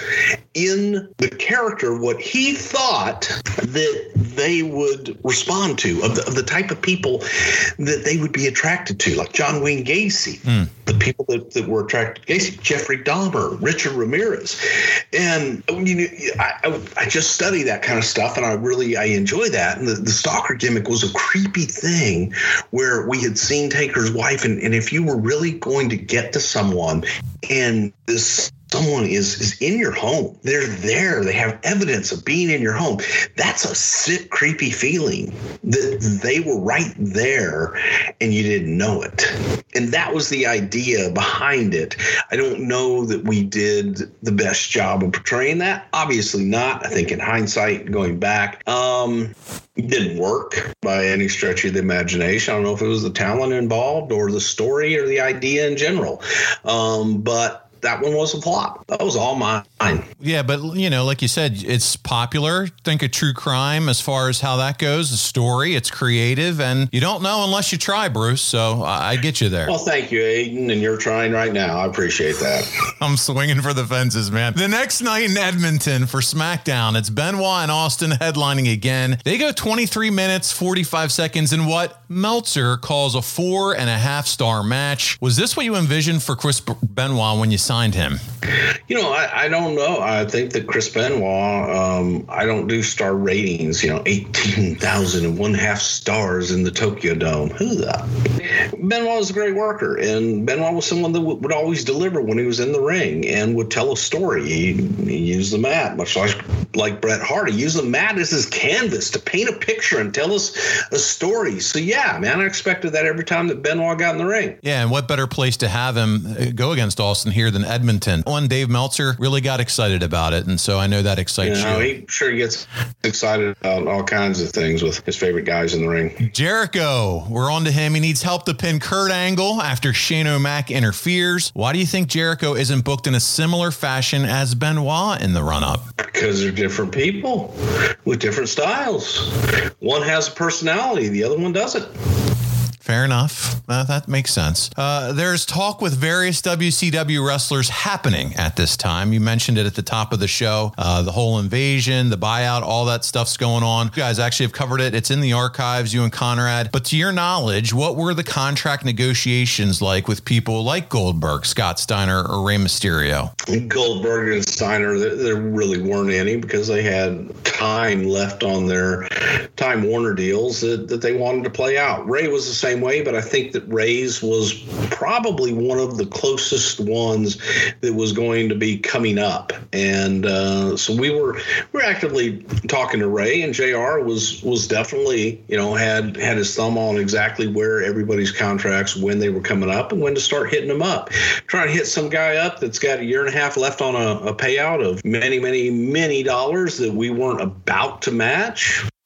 in the character of what he thought that they would respond to, of the, of the type of people that they would be attracted to, like John Wayne Gacy, mm. the people that, that were attracted to Gacy, Jeffrey Dahmer, Richard Ramirez. And you know, I, I, I just study that kind of stuff, and I really, I enjoy that. And the, the stalker gimmick was a creepy thing where we had seen Taker's wife, and, and if you were really going to get to someone, and this someone is is in your home, they're there, they have evidence of being in your home, that's a sick, creepy feeling that they were right there and you didn't know it. And that was the idea behind it. I don't know that we did the best job of portraying that. Obviously not. I think in hindsight, going back, um, it didn't work by any stretch of the imagination. I don't know if it was the talent involved or the story or the idea in general. Um, but that one was a flop. That was all mine. Yeah, but, you know, like you said, it's popular. Think of true crime as far as how that goes. The story, it's creative, and you don't know unless you try, Bruce. So I, I get you there. Well, thank you, Aiden, and you're trying right now. I appreciate that. I'm swinging for the fences, man. The next night in Edmonton for SmackDown, it's Benoit and Austin headlining again. They go twenty-three minutes, forty-five seconds in what Meltzer calls a four and a half star match. Was this what you envisioned for Chris Benoit when you signed him? You know, I, I don't know. I think that Chris Benoit, um, I don't do star ratings, you know, eighteen thousand and one half stars in the Tokyo Dome. Who the? Benoit was a great worker, and Benoit was someone that w- would always deliver when he was in the ring and would tell a story. He, he used the mat, much like, like Bret Hart. He used the mat as his canvas to paint a picture and tell us a story. So, yeah, man, I expected that every time that Benoit got in the ring. Yeah, and what better place to have him go against Austin here than Edmonton? One, Dave Meltzer really got excited about it, and so I know that excites you. Know, you. He sure gets excited about all kinds of things with his favorite guys in the ring. Jericho, we're on to him. He needs help to pin Kurt Angle after Shane O'Mac interferes. Why do you think Jericho isn't booked in a similar fashion as Benoit in the run-up? Because they're different people with different styles. One has a personality, the other one doesn't. Fair enough. Uh, that makes sense. Uh, there's talk with various W C W wrestlers happening at this time. You mentioned it at the top of the show. Uh, the whole invasion, the buyout, all that stuff's going on. You guys actually have covered it. It's in the archives, you and Conrad. But to your knowledge, what were the contract negotiations like with people like Goldberg, Scott Steiner, or Rey Mysterio? Goldberg and Steiner, there, there really weren't any because they had time left on their Time Warner deals that, that they wanted to play out. Rey was the same way, but I think that Rey's was probably one of the closest ones that was going to be coming up. And uh, so we were we were actively talking to Rey, and J R was was definitely, you know, had had his thumb on exactly where everybody's contracts, when they were coming up and when to start hitting them up. Trying to hit some guy up that's got a year and a half left on a, a payout of many, many, many dollars that we weren't about to match.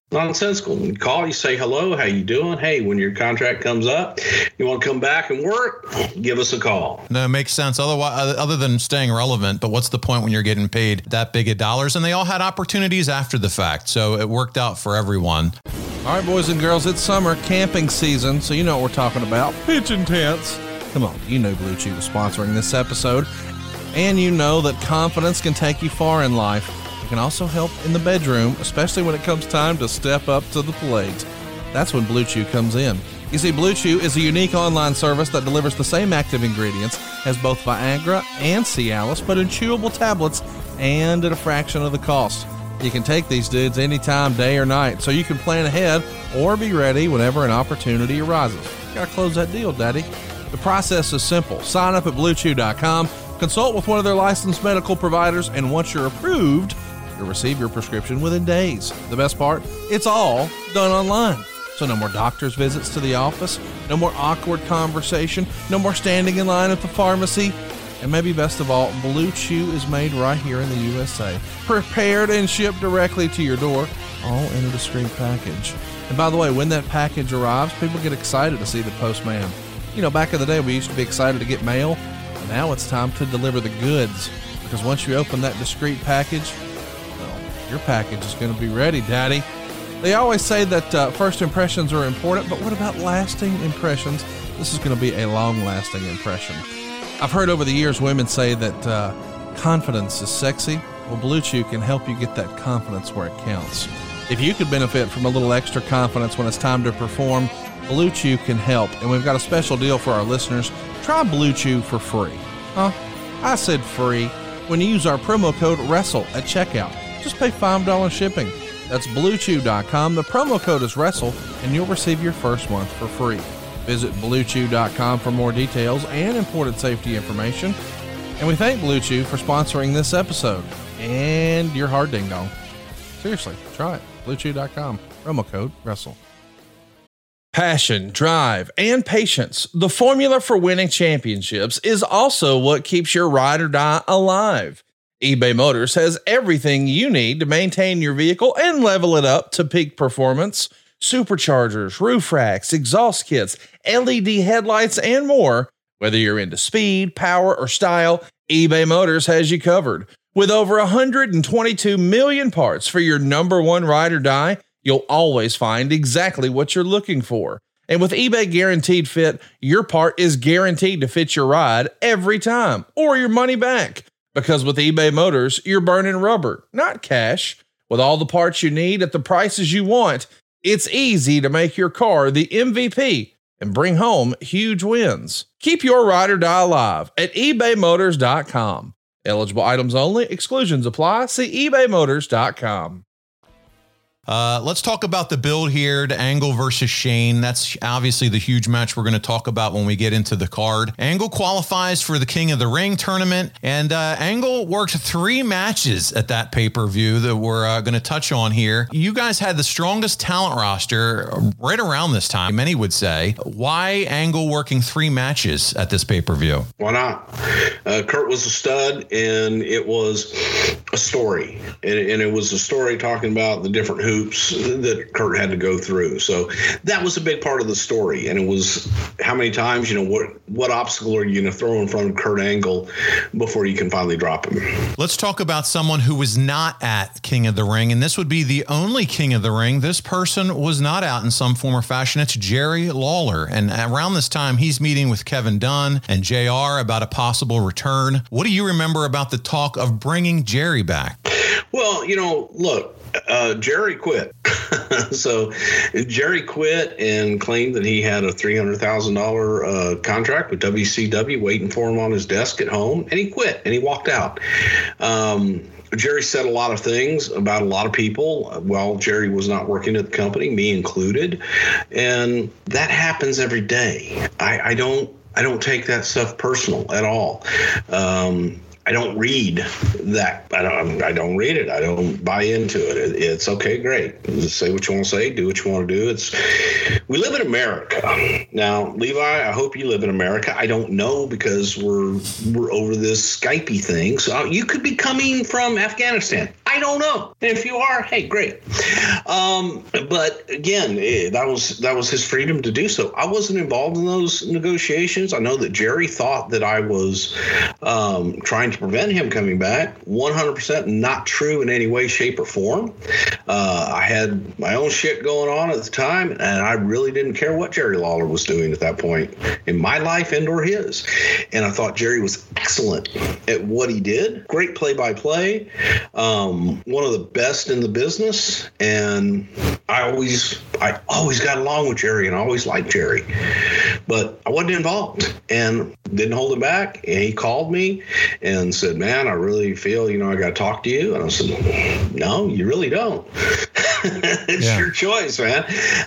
nonsensical. You call, you say hello, how you doing? Hey, when your contract comes up, you want to come back and work, give us a call. No, it makes sense. Otherwise, other than staying relevant, but what's the point when you're getting paid that big of dollars? And they all had opportunities after the fact, so it worked out for everyone. All right, boys and girls, it's summer camping season, so you know what we're talking about. Pitching tents. Come on, you know Blue Chew is sponsoring this episode, and you know that confidence can take you far in life. It can also help in the bedroom, especially when it comes time to step up to the plate. That's when Blue Chew comes in. You see, Blue Chew is a unique online service that delivers the same active ingredients as both Viagra and Cialis, but in chewable tablets and at a fraction of the cost. You can take these dudes anytime, day or night, so you can plan ahead or be ready whenever an opportunity arises. You gotta close that deal, Daddy. The process is simple. Sign up at blue chew dot com, consult with one of their licensed medical providers, and once you're approved, you'll receive your prescription within days. The best part? It's all done online. So no more doctor's visits to the office, no more awkward conversation, no more standing in line at the pharmacy, and maybe best of all, Blue Chew is made right here in the U S A. Prepared and shipped directly to your door, all in a discreet package. And by the way, when that package arrives, people get excited to see the postman. You know, back in the day, we used to be excited to get mail. And now it's time to deliver the goods. Because once you open that discreet package, well, your package is going to be ready, Daddy. They always say that uh, first impressions are important, but what about lasting impressions? This is going to be a long-lasting impression. I've heard over the years women say that uh, confidence is sexy. Well, Blue Chew can help you get that confidence where it counts. If you could benefit from a little extra confidence when it's time to perform, Blue Chew can help. And we've got a special deal for our listeners. Try Blue Chew for free. Huh? I said free. When you use our promo code WRESTLE at checkout, just pay five dollars shipping. That's blue chew dot com. The promo code is WRESTLE, and you'll receive your first month for free. Visit blue chew dot com for more details and important safety information. And we thank Blue Chew for sponsoring this episode and your hard ding dong. Seriously, try it. blue chew dot com. Promo code WRESTLE. Passion, drive, and patience. The formula for winning championships is also what keeps your ride or die alive. eBay Motors has everything you need to maintain your vehicle and level it up to peak performance. Superchargers, roof racks, exhaust kits, L E D headlights, and more. Whether you're into speed, power, or style, eBay Motors has you covered. With over one hundred twenty-two million parts for your number one ride or die, you'll always find exactly what you're looking for. And with eBay Guaranteed Fit, your part is guaranteed to fit your ride every time, or your money back. Because with eBay Motors, you're burning rubber, not cash. With all the parts you need at the prices you want, it's easy to make your car the M V P and bring home huge wins. Keep your ride or die alive at ebay motors dot com. Eligible items only. Exclusions apply. See ebay motors dot com. Uh, let's talk about the build here to Angle versus Shane. That's obviously the huge match we're going to talk about when we get into the card. Angle qualifies for the King of the Ring tournament, and uh, Angle worked three matches at that pay-per-view that we're uh, going to touch on here. You guys had the strongest talent roster right around this time, many would say. Why Angle working three matches at this pay-per-view? Why not? Uh, Kurt was a stud, and it was a story. And, and it was a story talking about the different hoops that Kurt had to go through. So that was a big part of the story. And it was how many times, you know, what what obstacle are you going to throw in front of Kurt Angle before you can finally drop him? Let's talk about someone who was not at King of the Ring, and this would be the only King of the Ring. This person was not out in some form or fashion. It's Jerry Lawler. And around this time, he's meeting with Kevin Dunn and J R about a possible return. What do you remember about the talk of bringing Jerry back? Well, you know, look, uh, Jerry quit. So Jerry quit and claimed that he had a three hundred thousand dollars uh, contract with W C W waiting for him on his desk at home. And he quit and he walked out. Um, Jerry said a lot of things about a lot of people while Jerry was not working at the company, me included. And that happens every day. I, I don't I don't take that stuff personal at all. Um I don't read that. I don't. I don't read it. I don't buy into it. it it's okay. Great. Just say what you want to say. Do what you want to do. It's. We live in America now, Levi. I hope you live in America. I don't know because we're we're over this Skypey thing. So you could be coming from Afghanistan. I don't know. And if you are, hey, great. Um, but again, eh, that was that was his freedom to do so. I wasn't involved in those negotiations. I know that Jerry thought that I was um, trying to prevent him coming back. one hundred percent not true in any way, shape, or form. Uh, I had my own shit going on at the time, and I really didn't care what Jerry Lawler was doing at that point in my life and or his. And I thought Jerry was excellent at what he did. Great play-by-play. Um, one of the best in the business. And I always, I always got along with Jerry and I always liked Jerry. But I wasn't involved and didn't hold him back. And he called me and said, man, I really feel, you know, I got to talk to you. And I said, no, you really don't. It's yeah. your choice, man.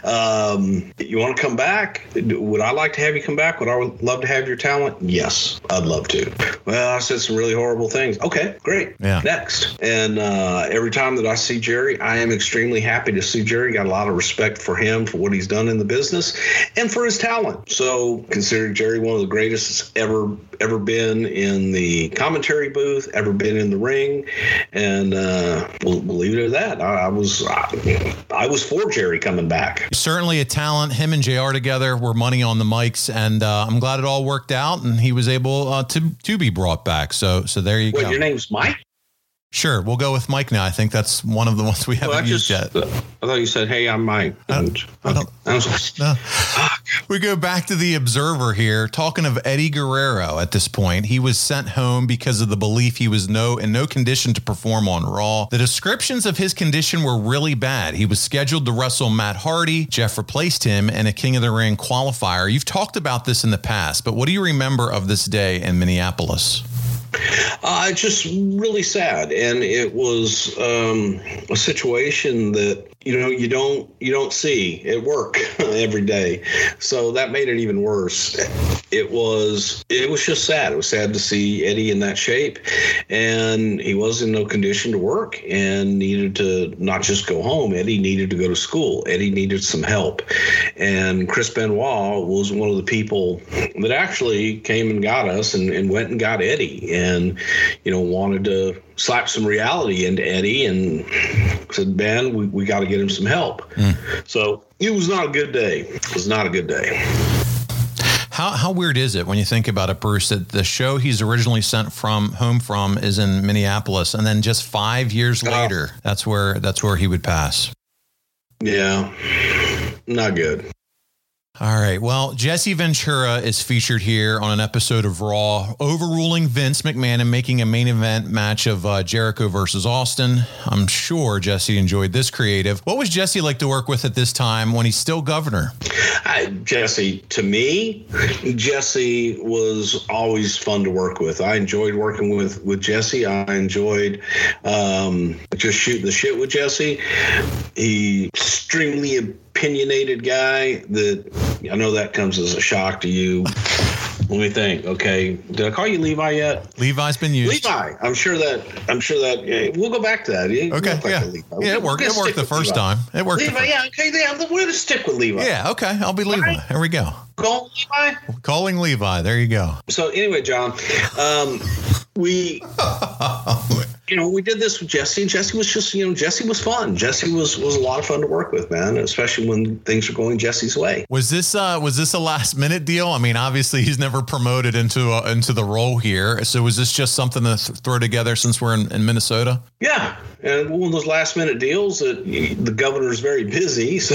Um, you want to come back? Would I like to have you come back? Would I love to have your talent? Yes, I'd love to. Well, I said some really horrible things. Okay, great. Yeah. Next. And uh, every time that I see Jerry, I am extremely happy to see Jerry. Got a lot of respect for him, for what he's done in the business, and for his talent. So consider Jerry one of the greatest ever ever been in the commentary booth, ever been in the ring, and uh, we'll, we'll leave it at that. I, I was I, I was for Jerry coming back. Certainly a talent. Him and J R together were money on the mics, and uh, I'm glad it all worked out, and he was able uh, to to be brought back. So so there you Wait, go. Your name's Mike? Sure, we'll go with Mike now. I think that's one of the ones we haven't well, used just, yet. I thought you said, hey, I'm Mike. I don't, I don't, I don't, no. We go back to the Observer here, talking of Eddie Guerrero at this point. He was sent home because of the belief he was no in no condition to perform on Raw. The descriptions of his condition were really bad. He was scheduled to wrestle Matt Hardy. Jeff replaced him in a King of the Ring qualifier. You've talked about this in the past, but what do you remember of this day in Minneapolis? Uh, just really sad, and it was um, a situation that you know you don't you don't see at work every day, so that made it even worse. It was it was just sad. It was sad to see Eddie in that shape, and he was in no condition to work and needed to not just go home. Eddie needed to go to school. Eddie needed some help, and Chris Benoit was one of the people that actually came and got us and, and went and got Eddie. And, you know, wanted to slap some reality into Eddie and said, man, we, we got to get him some help. Mm. So it was not a good day. It was not a good day. How how weird is it when you think about it, Bruce, that the show he's originally sent from home from is in Minneapolis, and then just five years later, oh. that's where that's where he would pass. Yeah, not good. All right. Well, Jesse Ventura is featured here on an episode of Raw, overruling Vince McMahon and making a main event match of uh, Jericho versus Austin. I'm sure Jesse enjoyed this creative. What was Jesse like to work with at this time when he's still governor? I, Jesse, to me, Jesse was always fun to work with. I enjoyed working with, with Jesse. I enjoyed um, just shooting the shit with Jesse. He extremely opinionated guy that I know that comes as a shock to you. Let me think. Okay, did I call you Levi yet? Levi's been used. Levi. I'm sure that. I'm sure that. Yeah, we'll go back to that. It okay. Like yeah. Yeah. It worked. It worked the first Levi. time. It worked. Levi. Yeah. Okay. Yeah. We're gonna stick with Levi. Yeah. Okay. I'll be Levi. Right. Here we go. Calling Levi. Calling Levi. There you go. So anyway, John, um, we. You know, we did this with Jesse, and Jesse was just, you know, Jesse was fun. Jesse was was a lot of fun to work with, man, especially when things are going Jesse's way. Was this uh, was this a last minute deal? I mean, obviously he's never promoted into uh, into the role here. So was this just something to th- throw together since we're in, in Minnesota? Yeah. And one of those last minute deals that the governor is very busy. So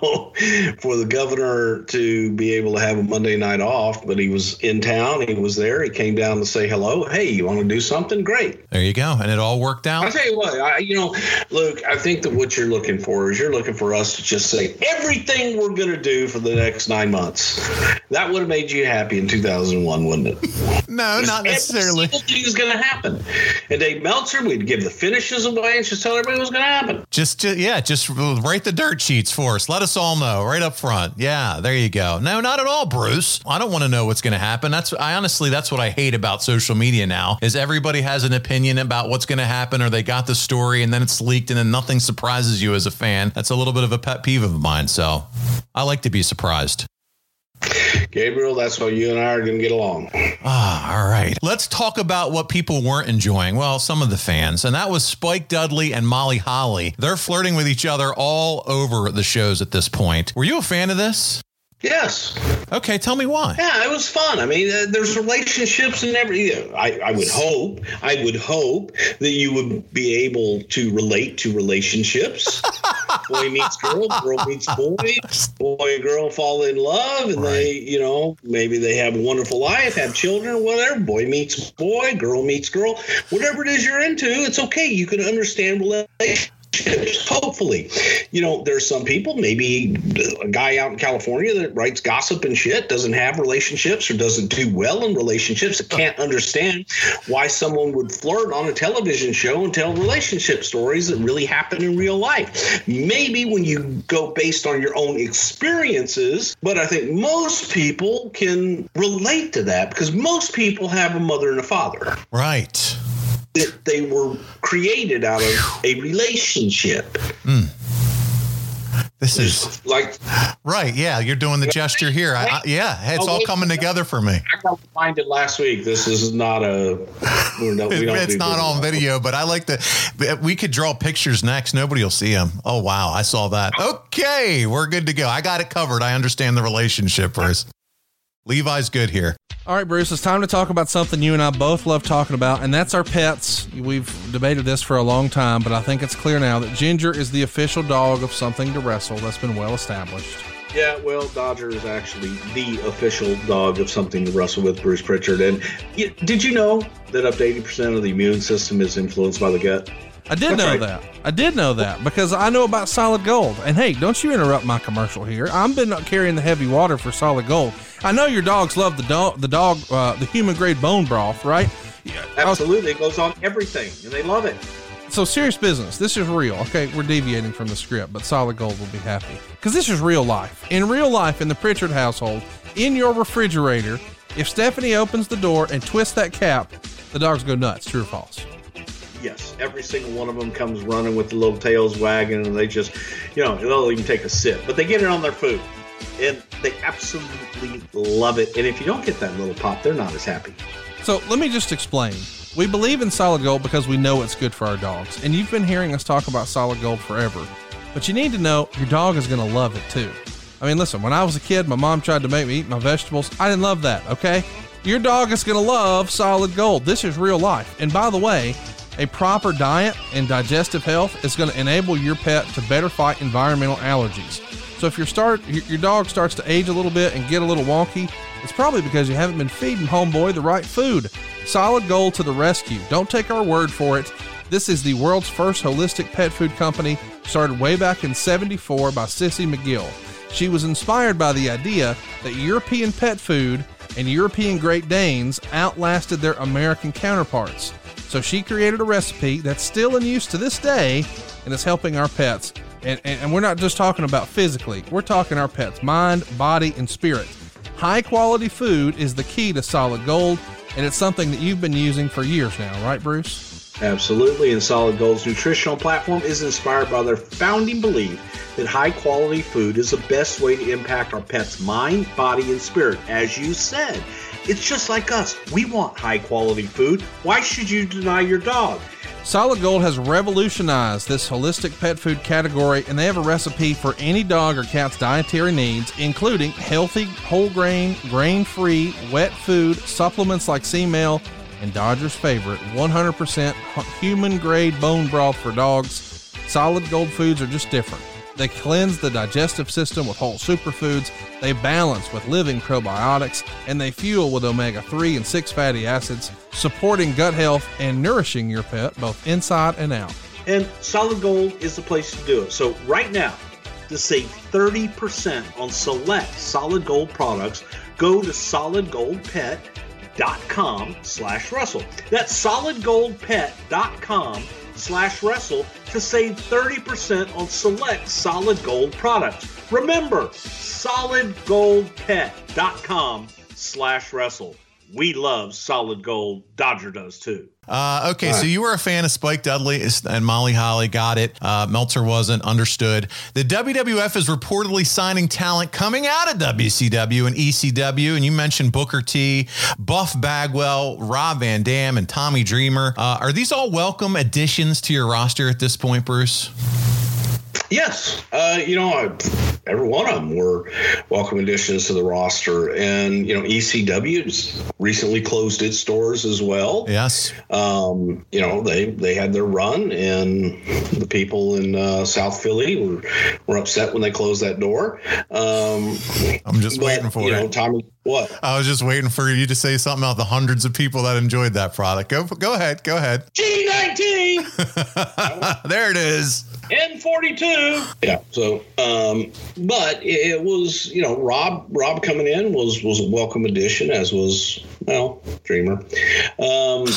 for the governor to be able to have a Monday night off, but he was in town, he was there, he came down to say hello. Hey, you want to do something? Great. There you go. And it all worked out. I'll tell you what, I, you know, Luke, I think that what you're looking for is you're looking for us to just say everything we're going to do for the next nine months. That would have made you happy in two thousand one, wouldn't it? No, not necessarily. Every single thing is going to happen. And Dave Meltzer, we'd give the finishes away and just tell everybody what's going to happen. Just, just, yeah, just write the dirt sheets for us. Let us all know right up front. Yeah, there you go. No, not at all, Bruce. I don't want to know what's going to happen. That's, I honestly, that's what I hate about social media now is everybody has an opinion about what's going to happen or they got the story and then it's leaked and then nothing surprises you as a fan. That's a little bit of a pet peeve of mine. So I like to be surprised. Gabriel, that's how you and I are going to get along. Ah, all right. Let's talk about what people weren't enjoying. Well, some of the fans, and that was Spike Dudley and Molly Holly. They're flirting with each other all over the shows at this point. Were you a fan of this? Yes. Okay, tell me why. Yeah, it was fun. I mean, uh, there's relationships and everything. I, I would hope, I would hope that you would be able to relate to relationships. Boy meets girl, girl meets boy, boy and girl fall in love, and Right. they, you know, maybe they have a wonderful life, have children, whatever. Boy meets boy, girl meets girl. Whatever it is you're into, it's okay. You can understand relationships. Hopefully, you know, there's some people, maybe a guy out in California that writes gossip and shit, doesn't have relationships or doesn't do well in relationships, that can't understand why someone would flirt on a television show and tell relationship stories that really happen in real life. Maybe when you go based on your own experiences, but I think most people can relate to that because most people have a mother and a father. Right. That they were created out of a relationship. Mm. This is like right. Yeah, you're doing the gesture here. I, I, yeah, it's all coming together for me. I got reminded last week. This is not a. We don't, we don't It's do not on video, but I like the. We could draw pictures next. Nobody will see them. Oh wow, I saw that. Okay, we're good to go. I got it covered. I understand the relationship, Bruce. Levi's good here. All right, Bruce, it's time to talk about something you and I both love talking about, and that's our pets. We've debated this for a long time, but I think it's clear now that Ginger is the official dog of Something to Wrestle. That's been well established. Yeah, well, Dodger is actually the official dog of Something to Wrestle with, Bruce Pritchard. And yeah, did you know that up to eighty percent of the immune system is influenced by the gut? I did That's know right. that. I did know that because I know about Solid Gold. And hey, don't you interrupt my commercial here. I've been carrying the heavy water for Solid Gold. I know your dogs love the dog, the dog, uh, the human grade bone broth, right? Yeah, Absolutely. It goes on everything, and they love it. So serious business. This is real. Okay, we're deviating from the script, but Solid Gold will be happy because this is real life. In real life, in the Pritchard household, in your refrigerator, if Stephanie opens the door and twists that cap, the dogs go nuts. True or false? Yes, every single one of them comes running with the little tails wagging, and they just, you know, they'll even take a sip. But they get it on their food, and they absolutely love it. And if you don't get that little pop, they're not as happy. So let me just explain. We believe in Solid Gold because we know it's good for our dogs. And you've been hearing us talk about Solid Gold forever. But you need to know your dog is going to love it too. I mean, listen, when I was a kid, my mom tried to make me eat my vegetables. I didn't love that, okay? Your dog is going to love Solid Gold. This is real life. And by the way, a proper diet and digestive health is going to enable your pet to better fight environmental allergies. So if your start your dog starts to age a little bit and get a little wonky, it's probably because you haven't been feeding homeboy the right food. Solid Gold to the rescue. Don't take our word for it. This is the world's first holistic pet food company, started way back in seventy-four by Sissy McGill. She was inspired by the idea that European pet food and European Great Danes outlasted their American counterparts. So she created a recipe that's still in use to this day, and it's helping our pets. And, and, and we're not just talking about physically. We're talking our pets' mind, body, and spirit. High quality food is the key to Solid Gold, and it's something that you've been using for years now, right, Bruce? Absolutely. And Solid Gold's nutritional platform is inspired by their founding belief that high quality food is the best way to impact our pet's mind, body, and spirit. As you said, it's just like us. We want high quality food. Why should you deny your dog? Solid Gold has revolutionized this holistic pet food category, and they have a recipe for any dog or cat's dietary needs, including healthy, whole grain, grain-free, wet food, supplements like C-Mel, and Dodger's favorite, one hundred percent human-grade bone broth for dogs. Solid Gold foods are just different. They cleanse the digestive system with whole superfoods, they balance with living probiotics, and they fuel with omega three and six fatty acids, supporting gut health and nourishing your pet both inside and out. And Solid Gold is the place to do it. So right now, to save thirty percent on select Solid Gold products, go to solidgoldpet.com slash Russell. That's solidgoldpet.com slash Russell to save thirty percent on select Solid Gold products. Remember, solidgoldpet.com slash Russell. we love solid gold. Dodger does too. Uh, okay, so you were a fan of Spike Dudley and Molly Holly. Got it. Uh, Meltzer wasn't. Understood. The W W F is reportedly signing talent coming out of W C W and E C W. And you mentioned Booker T, Buff Bagwell, Rob Van Dam, and Tommy Dreamer. Uh, are these all welcome additions to your roster at this point, Bruce? Yes. Uh, you know, I, every one of them were welcome additions to the roster. And, you know, E C W has recently closed its doors as well. Yes. Um, you know, they, they had their run, and the people in uh, South Philly were, were upset when they closed that door. Um, I'm just but, waiting for you it. know, Tommy, what? I was just waiting for you to say something about the hundreds of people that enjoyed that product. Go, go ahead. Go ahead. G nineteen. There it is. N forty-two. Yeah. So, um, but it, it was, you know, Rob, Rob coming in was, was a welcome addition, as was, well, Dreamer. Um,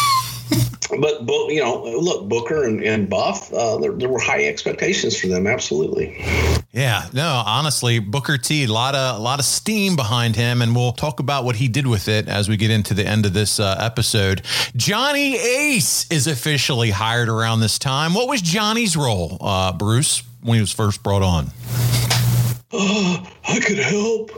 but, but, you know, look, Booker and, and Buff, uh, there, there were high expectations for them. Absolutely. Yeah, no, honestly, Booker T, a lot of a lot of steam behind him, and we'll talk about what he did with it as we get into the end of this uh, episode. Johnny Ace is officially hired around this time. What was Johnny's role, uh, Bruce, when he was first brought on? Oh, I could help.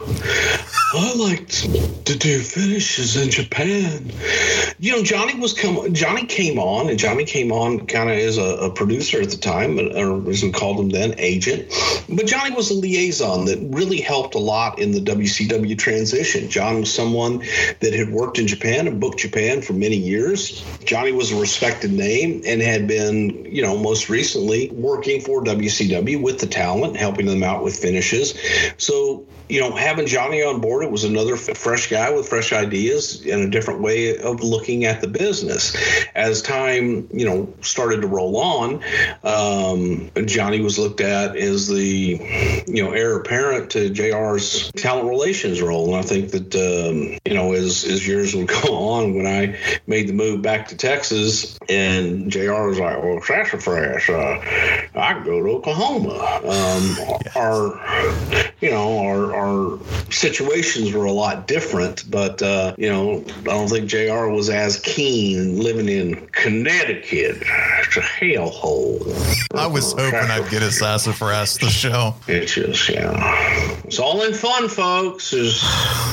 I like to do finishes in Japan. You know, Johnny was come. Johnny came on, and Johnny came on kind of as a, a producer at the time, or as we called him then, agent. But Johnny was a liaison that really helped a lot in the W C W transition. John was someone that had worked in Japan and booked Japan for many years. Johnny was a respected name and had been, you know, most recently working for W C W with the talent, helping them out with finishes. So, you know, having Johnny on board, it was another f- fresh guy with fresh ideas and a different way of looking at the business. As time, you know, started to roll on, um, Johnny was looked at as the, you know, heir apparent to J R's talent relations role. And I think that, um, you know, as, as years would go on, when I made the move back to Texas, and J R was like, well, sassafras, uh, I can go to Oklahoma. Um, yes. Our, you know, our, our situations were a lot different, but, uh, you know, I don't think J R was as keen living in Connecticut. It's a hellhole. I was hoping I'd get a sassafras the show. It's just, yeah. It's all in fun, folks. It's,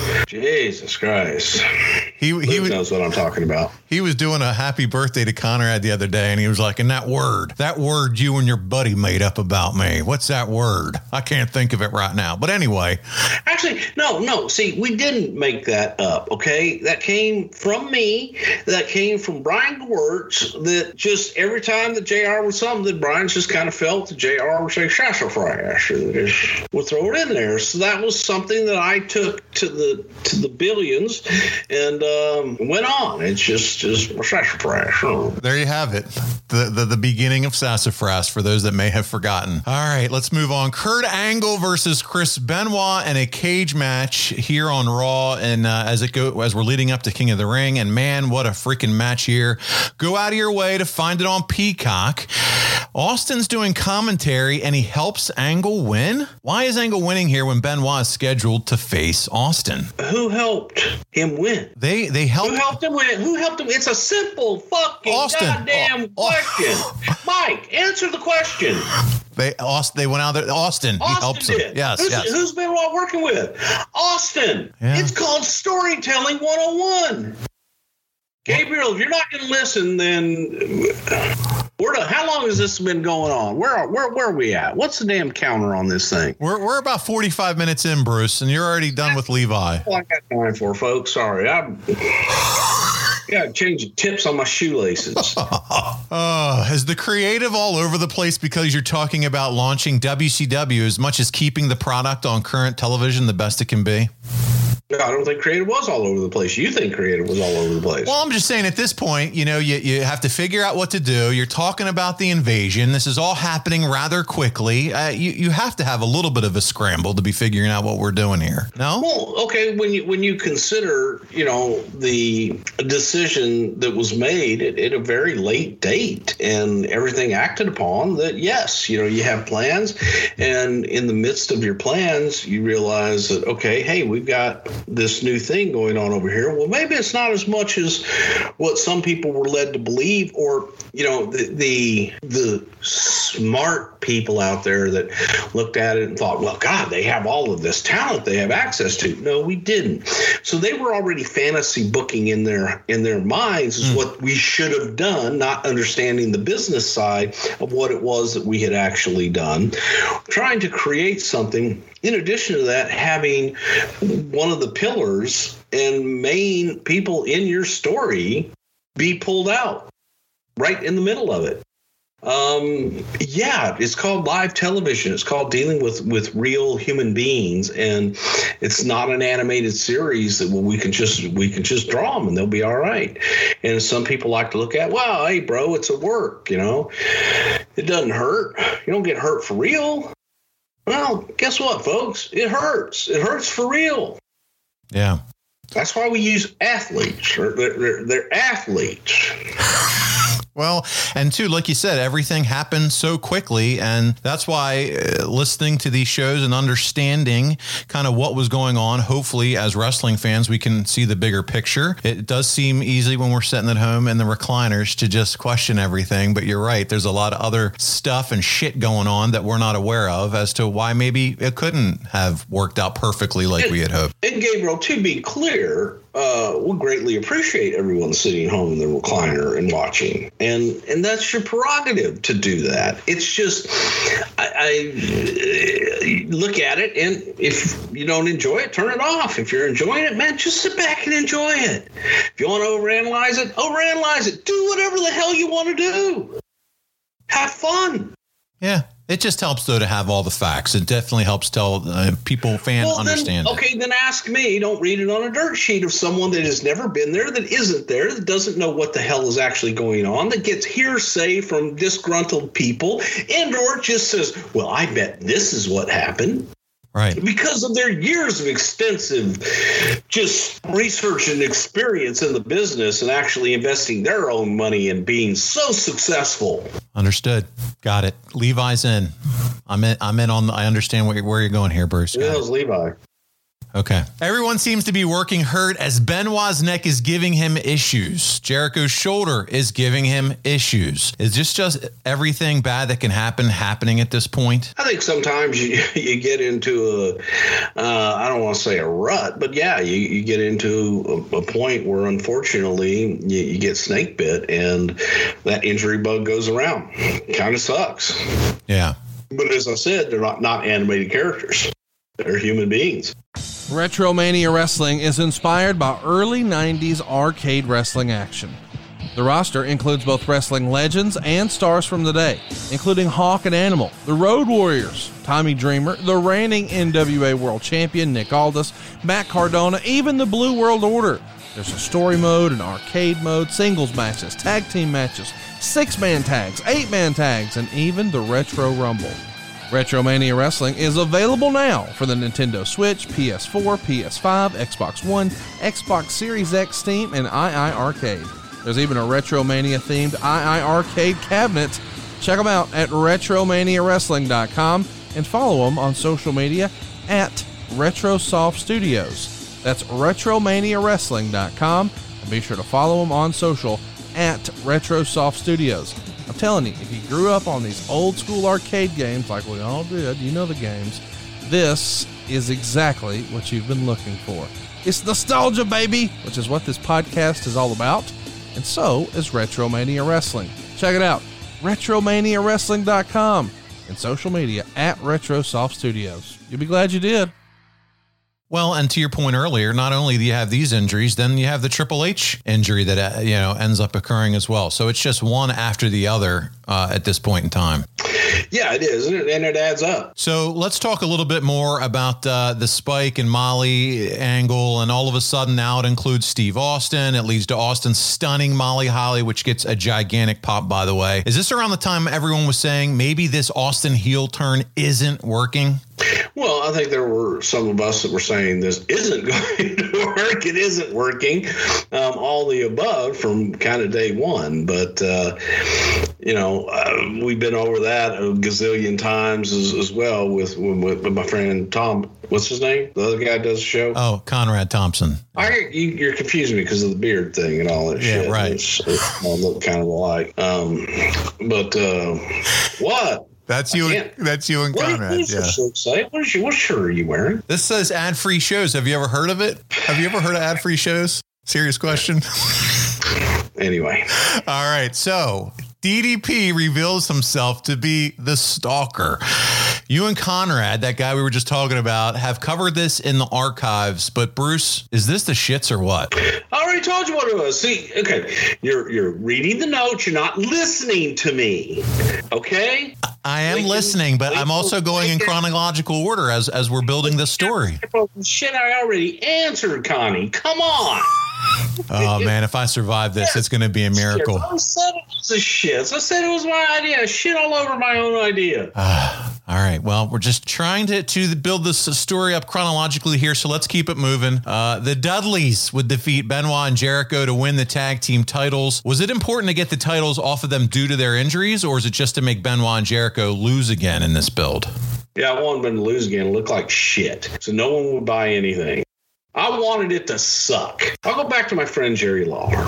Jesus Christ. He, he Luke knows what I'm talking about. He was doing a happy birthday to Conrad the other day, and he was like, and that word, that word you and your buddy made up about me. What's that word? I can't think of it right now. But anyway. Actually, no, no. See, we didn't make that up, okay? That came from me. That came from Brian Gewirtz, that just every time that J R was something, that Brian just kind of felt that J R would say sassafras and just would throw it in there. So that was something that I took to the to the billions and um, went on. It's just, just sassafras. Oh. There you have it. The, the the beginning of sassafras for those that may have forgotten. All right, let's move on. Kurt Angle versus Chris Benoit in a cage match here on Raw, and uh, as it go as we're leading up to King of the Ring, and man, what a freaking match here! Go out of your way to find it on Peacock. Austin's doing commentary, and he helps Angle win. Why is Angle winning here when Benoit is scheduled to face Austin? Who helped him win? They they helped. Who helped him win? Who helped him? It's a simple fucking Austin. goddamn Oh, oh. question. Mike, answer the question. They Austin. They went out there. Austin. He Austin helps did. him. Yes. Who's, yes. who's Benoit working with? Austin. Yeah. It's called storytelling one oh one. Gabriel, if you're not going to listen, then where the, how long has this been going on? Where are, where where are we at? What's the damn counter on this thing? We're we're about forty-five minutes in, Bruce, and you're already done with Levi. All I got time for, folks. Sorry, I'm. Got to change the tips on my shoelaces. Uh, is the creative all over the place because you're talking about launching W C W as much as keeping the product on current television the best it can be? No, I don't think creative was all over the place. You think creative was all over the place. Well, I'm just saying at this point, you know, you, you have to figure out what to do. You're talking about the invasion. This is all happening rather quickly. Uh, you, you have to have a little bit of a scramble to be figuring out what we're doing here. No? Well, okay, when you when you consider, you know, the decision that was made at, at a very late date and everything acted upon, that yes, you know, you have plans, and in the midst of your plans, you realize that, okay, hey, we've got this new thing going on over here. Well, maybe it's not as much as what some people were led to believe, or, you know, the the, the smart people out there that looked at it and thought, well, God, they have all of this talent they have access to. No, we didn't. So they were already fantasy booking in their in their minds is mm. what we should have done, not understanding the business side of what it was that we had actually done, trying to create something. In addition to that, having one of the pillars and main people in your story be pulled out right in the middle of it. Um, yeah, it's called live television. It's called dealing with, with real human beings, and it's not an animated series that well, we can just we can just draw them and they'll be all right. And some people like to look at, well, hey, bro, it's a work, you know, it doesn't hurt. You don't get hurt for real. Well, guess what, folks? It hurts. It hurts for real. Yeah. That's why we use athletes. They're, they're, they're athletes. Well, and too, like you said, everything happened so quickly. And that's why uh, listening to these shows and understanding kind of what was going on, hopefully as wrestling fans, we can see the bigger picture. It does seem easy when we're sitting at home in the recliners to just question everything. But you're right. There's a lot of other stuff and shit going on that we're not aware of as to why maybe it couldn't have worked out perfectly like and, we had hoped. And Gabriel, to be clear, uh, we greatly appreciate everyone sitting home in the recliner and watching. And and that's your prerogative to do that. It's just, I, I look at it, and if you don't enjoy it, turn it off. If you're enjoying it, man, just sit back and enjoy it. If you want to overanalyze it, overanalyze it. Do whatever the hell you want to do. Have fun. Yeah. It just helps, though, to have all the facts. It definitely helps tell uh, people, fans, well, understand then, okay, it. then ask me. Don't read it on a dirt sheet of someone that has never been there, that isn't there, that doesn't know what the hell is actually going on, that gets hearsay from disgruntled people, and or just says, well, I bet this is what happened. Right. Because of their years of extensive just research and experience in the business and actually investing their own money and being so successful. Understood. Got it. Levi's in. I'm in. I'm in on. The, I understand where you're, where you're going here, Bruce. Yeah, it was Levi. Okay. Everyone seems to be working hurt as Benoit's neck is giving him issues. Jericho's shoulder is giving him issues. Is this just everything bad that can happen happening at this point? I think sometimes you, you get into a, uh, I don't want to say a rut, but yeah, you, you get into a, a point where unfortunately you, you get snake bit and that injury bug goes around. Kind of sucks. Yeah. But as I said, they're not, not animated characters. They're human beings. Retromania Wrestling is inspired by early nineties arcade wrestling action. The roster includes both wrestling legends and stars from the day, including Hawk and Animal, the Road Warriors, Tommy Dreamer, the reigning N W A World Champion Nick Aldis, Matt Cardona, even the Blue World Order. There's a story mode, an arcade mode, singles matches, tag team matches, six-man tags, eight-man tags, and even the Retro Rumble. Retromania Wrestling is available now for the Nintendo Switch, P S four, P S five, Xbox One, Xbox Series X, Steam, and I I Arcade. There's even a Retromania-themed I I Arcade cabinet. Check them out at retromania wrestling dot com and follow them on social media at RetroSoft Studios. That's retromania wrestling dot com, and be sure to follow them on social at RetroSoft Studios. I'm telling you, if you grew up on these old school arcade games like we all did, you know the games, this is exactly what you've been looking for. It's nostalgia, baby, which is what this podcast is all about, and so is Retromania Wrestling. Check it out, retromania wrestling dot com, and social media at RetroSoft Studios. You'll be glad you did. Well, and to your point earlier, not only do you have these injuries, then you have the Triple H injury that, uh, you know, ends up occurring as well. So it's just one after the other uh, at this point in time. Yeah, it is, and it, and it adds up. So let's talk a little bit more about uh, the Spike and Molly angle, and all of a sudden now it includes Steve Austin. It leads to Austin stunning Molly Holly, which gets a gigantic pop, by the way. Is this around the time everyone was saying maybe this Austin heel turn isn't working? Well, I think there were some of us that were saying this isn't going to work. It isn't working. Um, all the above from kind of day one. But uh, you know, uh, we've been over that a gazillion times as, as well with, with with my friend Tom. What's his name? The other guy does the show. Oh, Conrad Thompson. I you, you're confusing me because of the beard thing and all that Yeah, shit. right. It's, it's all look kind of alike. Um, but uh, what? That's you. And, that's you and What, Conrad. what does Yeah. your shirt say? What, is your, what shirt are you wearing? This says ad-free shows. Have you ever heard of it? Have you ever heard of ad-free shows? Serious question. Anyway. All right. So D D P reveals himself to be the stalker. You and Conrad, that guy we were just talking about, have covered this in the archives. But Bruce, is this the shits or what? I already told you what it was. See, okay, you're you're reading the notes. You're not listening to me. Okay. I am Wait, listening, but wait, I'm also going in wait. chronological order as as we're building this story. Shit, I already answered, Connie. Come on. Oh man, if I survive this, it's going to be a miracle. I said it was a shit. I said it was my idea. Shit all over my own idea. All right. Well, we're just trying to, to build this story up chronologically here, so let's keep it moving. Uh, the Dudleys would defeat Benoit and Jericho to win the tag team titles. Was it important to get the titles off of them due to their injuries, or is it just to make Benoit and Jericho lose again in this build? Yeah, I wanted them to lose again. It looked like shit. So no one would buy anything. I wanted it to suck. I'll go back to my friend Jerry Lawler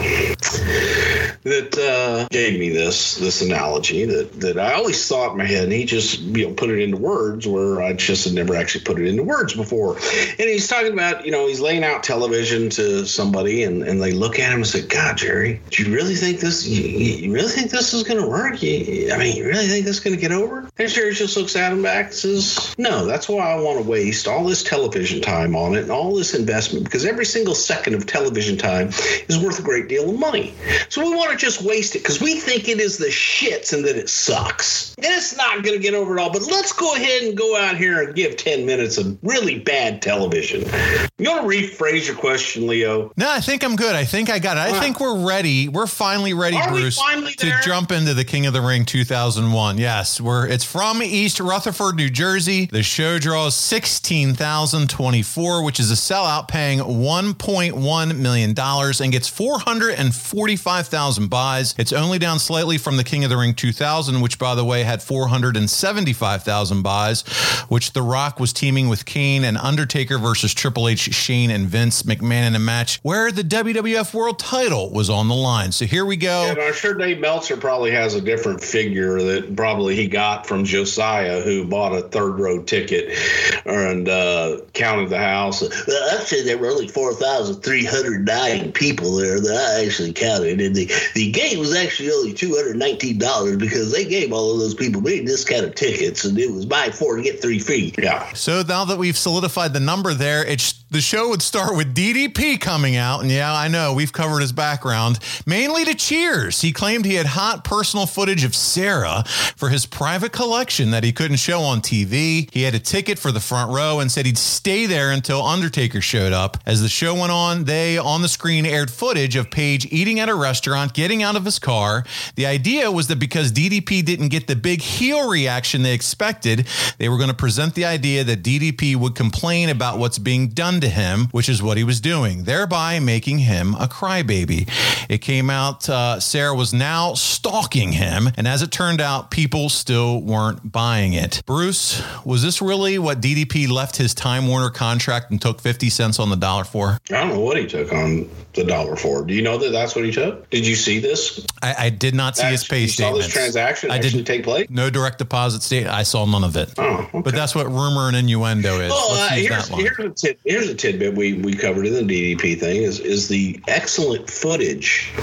that uh, gave me this this analogy that, that I always thought in my head, and he just you know put it into words where I just had never actually put it into words before. And he's talking about, you know, he's laying out television to somebody, and, and they look at him and say, God, Jerry, do you really think this, you, you really think this is going to work? You, I mean, you really think this is going to get over? And Jerry just looks at him back and says, no, that's why I want to waste all this television time on it and all this investment, because every single second of television time is worth a great deal of money. So we want to just waste it because we think it is the shits and that it sucks. And it's not going to get over it all, but let's go ahead and go out here and give ten minutes of really bad television. You want to rephrase your question, Leo? No, I think I'm good. I think I got it. I Wow. think we're ready. We're finally ready, Are we Bruce, finally to there? jump into the King of the Ring two thousand one. Yes, we're. It's from East Rutherford, New Jersey. The show draws sixteen thousand twenty-four, which is a sellout, paying one point one million dollars and gets four hundred forty-five thousand buys. It's only down slightly from the King of the Ring two thousand, which, by the way, had four hundred seventy-five thousand buys, which The Rock was teaming with Kane and Undertaker versus Triple H, Shane, and Vince McMahon in a match where the W W F World title was on the line. So here we go. And I'm sure Dave Meltzer probably has a different figure that probably he got from Josiah, who bought a third row ticket and uh, counted the house. Well, actually, there were only four thousand three hundred nine people there that I actually counted. And the, the gate was actually only two hundred nineteen dollars because they gave all of those people very discounted tickets, and it was buy four to get three free. Yeah. So now that we've solidified the number there, it's the show would start with D D P coming out. And yeah, I know we've covered his background, mainly to cheers. He claimed he had hot personal footage of Sarah for his private collection that he couldn't show on T V. He had a ticket for the front row and said he'd stay there until Undertaker showed up. As the show went on, they on the screen aired footage of Page eating at a restaurant, getting out of his car. The idea was that because D D P didn't get the big heel reaction they expected, they were going to present the idea that D D P would complain about what's being done to him, which is what he was doing, thereby making him a crybaby. It came out uh, Sarah was now stalking him, and as it turned out, people still weren't buying it. Bruce, was this really what D D P left his Time Warner contract and took fifty cents on the dollar for? I don't know what he took on the dollar for. Do you know that that's what he took? Did you see this? I, I did not see his pay you saw statements. this transaction I actually didn't take place? No direct deposit state. I saw none of it. Oh, okay. But that's what rumor and innuendo is. Well, Let's uh, use here's, that line. here's, a tid, here's a tidbit we, we covered in the D D P thing is, is the excellent footage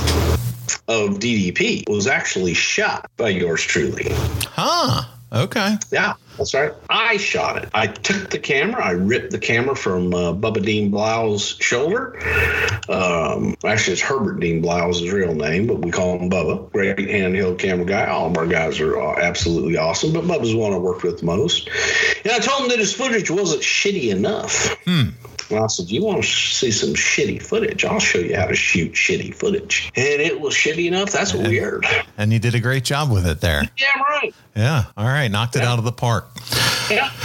of D D P was actually shot by yours truly. Huh. Okay. Yeah, that's right. I shot it. I took the camera. I ripped the camera from uh, Bubba Dean Blau's shoulder. Um, actually, it's Herbert Dean Blau's his real name, but we call him Bubba. Great handheld camera guy. All of our guys are uh, absolutely awesome, but Bubba's the one I worked with the most. And I told him that his footage wasn't shitty enough. Hmm. And I said, you want to see some shitty footage? I'll show you how to shoot shitty footage. And it was shitty enough. That's weird. And you did a great job with it there. Yeah, right. Yeah. All right. Knocked it Yeah. out of the park. Yeah.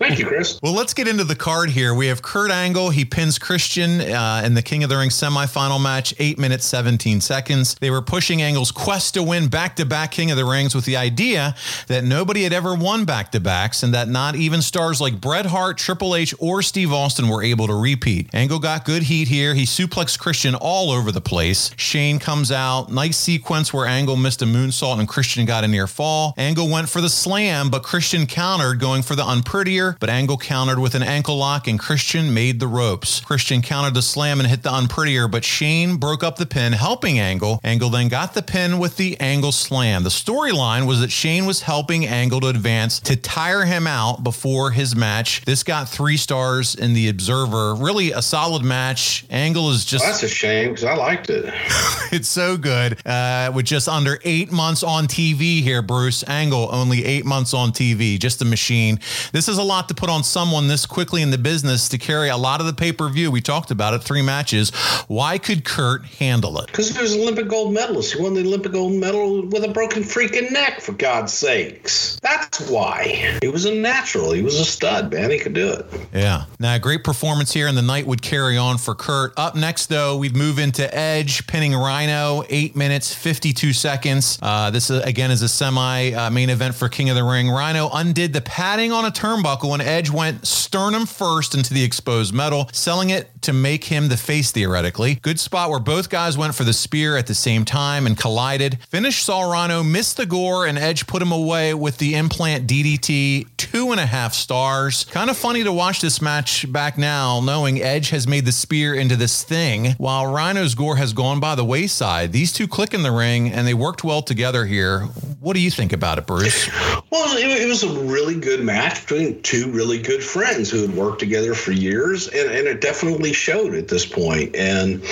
Thank you, Chris. Well, let's get into the card here. We have Kurt Angle. He pins Christian uh, in the King of the Ring semifinal match, eight minutes, seventeen seconds. They were pushing Angle's quest to win back-to-back King of the Rings with the idea that nobody had ever won back-to-backs and that not even stars like Bret Hart, Triple H, or Steve Austin were able to repeat. Angle got good heat here. He suplexed Christian all over the place. Shane comes out. Nice sequence where Angle missed a moonsault and Christian got a near fall. Angle went for the slam, but Christian countered, going for the unprettier, but Angle countered with an ankle lock and Christian made the ropes. Christian countered the slam and hit the unprettier, but Shane broke up the pin, helping Angle. Angle then got the pin with the Angle slam. The storyline was that Shane was helping Angle to advance to tire him out before his match. This got three stars in the Observer. Really a solid match. Angle is just... Well, that's a shame because I liked it. It's so good. Uh, with just under eight months on T V here, Bruce. Angle, only eight months on T V. Just a machine. This is a lot to put on someone this quickly in the business to carry a lot of the pay-per-view. We talked about it, three matches. Why could Kurt handle it? Because he was an Olympic gold medalist. He won the Olympic gold medal with a broken freaking neck, for God's sakes. That's why. He was a natural. He was a stud, man. He could do it. Yeah. Now, great performance here, and the night would carry on for Kurt. Up next, though, we'd move into Edge, pinning Rhino, eight minutes, fifty-two seconds. Uh, this, uh, again, is a semi-main uh, event for King of the Ring. Rhino undid the padding on a turnbuckle when Edge went sternum first into the exposed metal, selling it to make him the face, theoretically. Good spot where both guys went for the spear at the same time and collided. Finish saw Rhino miss the gore, and Edge put him away with the implant D D T. Two and a half stars. Kind of funny to watch this match back now, knowing Edge has made the spear into this thing, while Rhino's gore has gone by the wayside. These two click in the ring, and they worked well together here. What do you think about it, Bruce? Well, it, it was a really good match between two really good friends who had worked together for years, and, and it definitely showed at this point. And,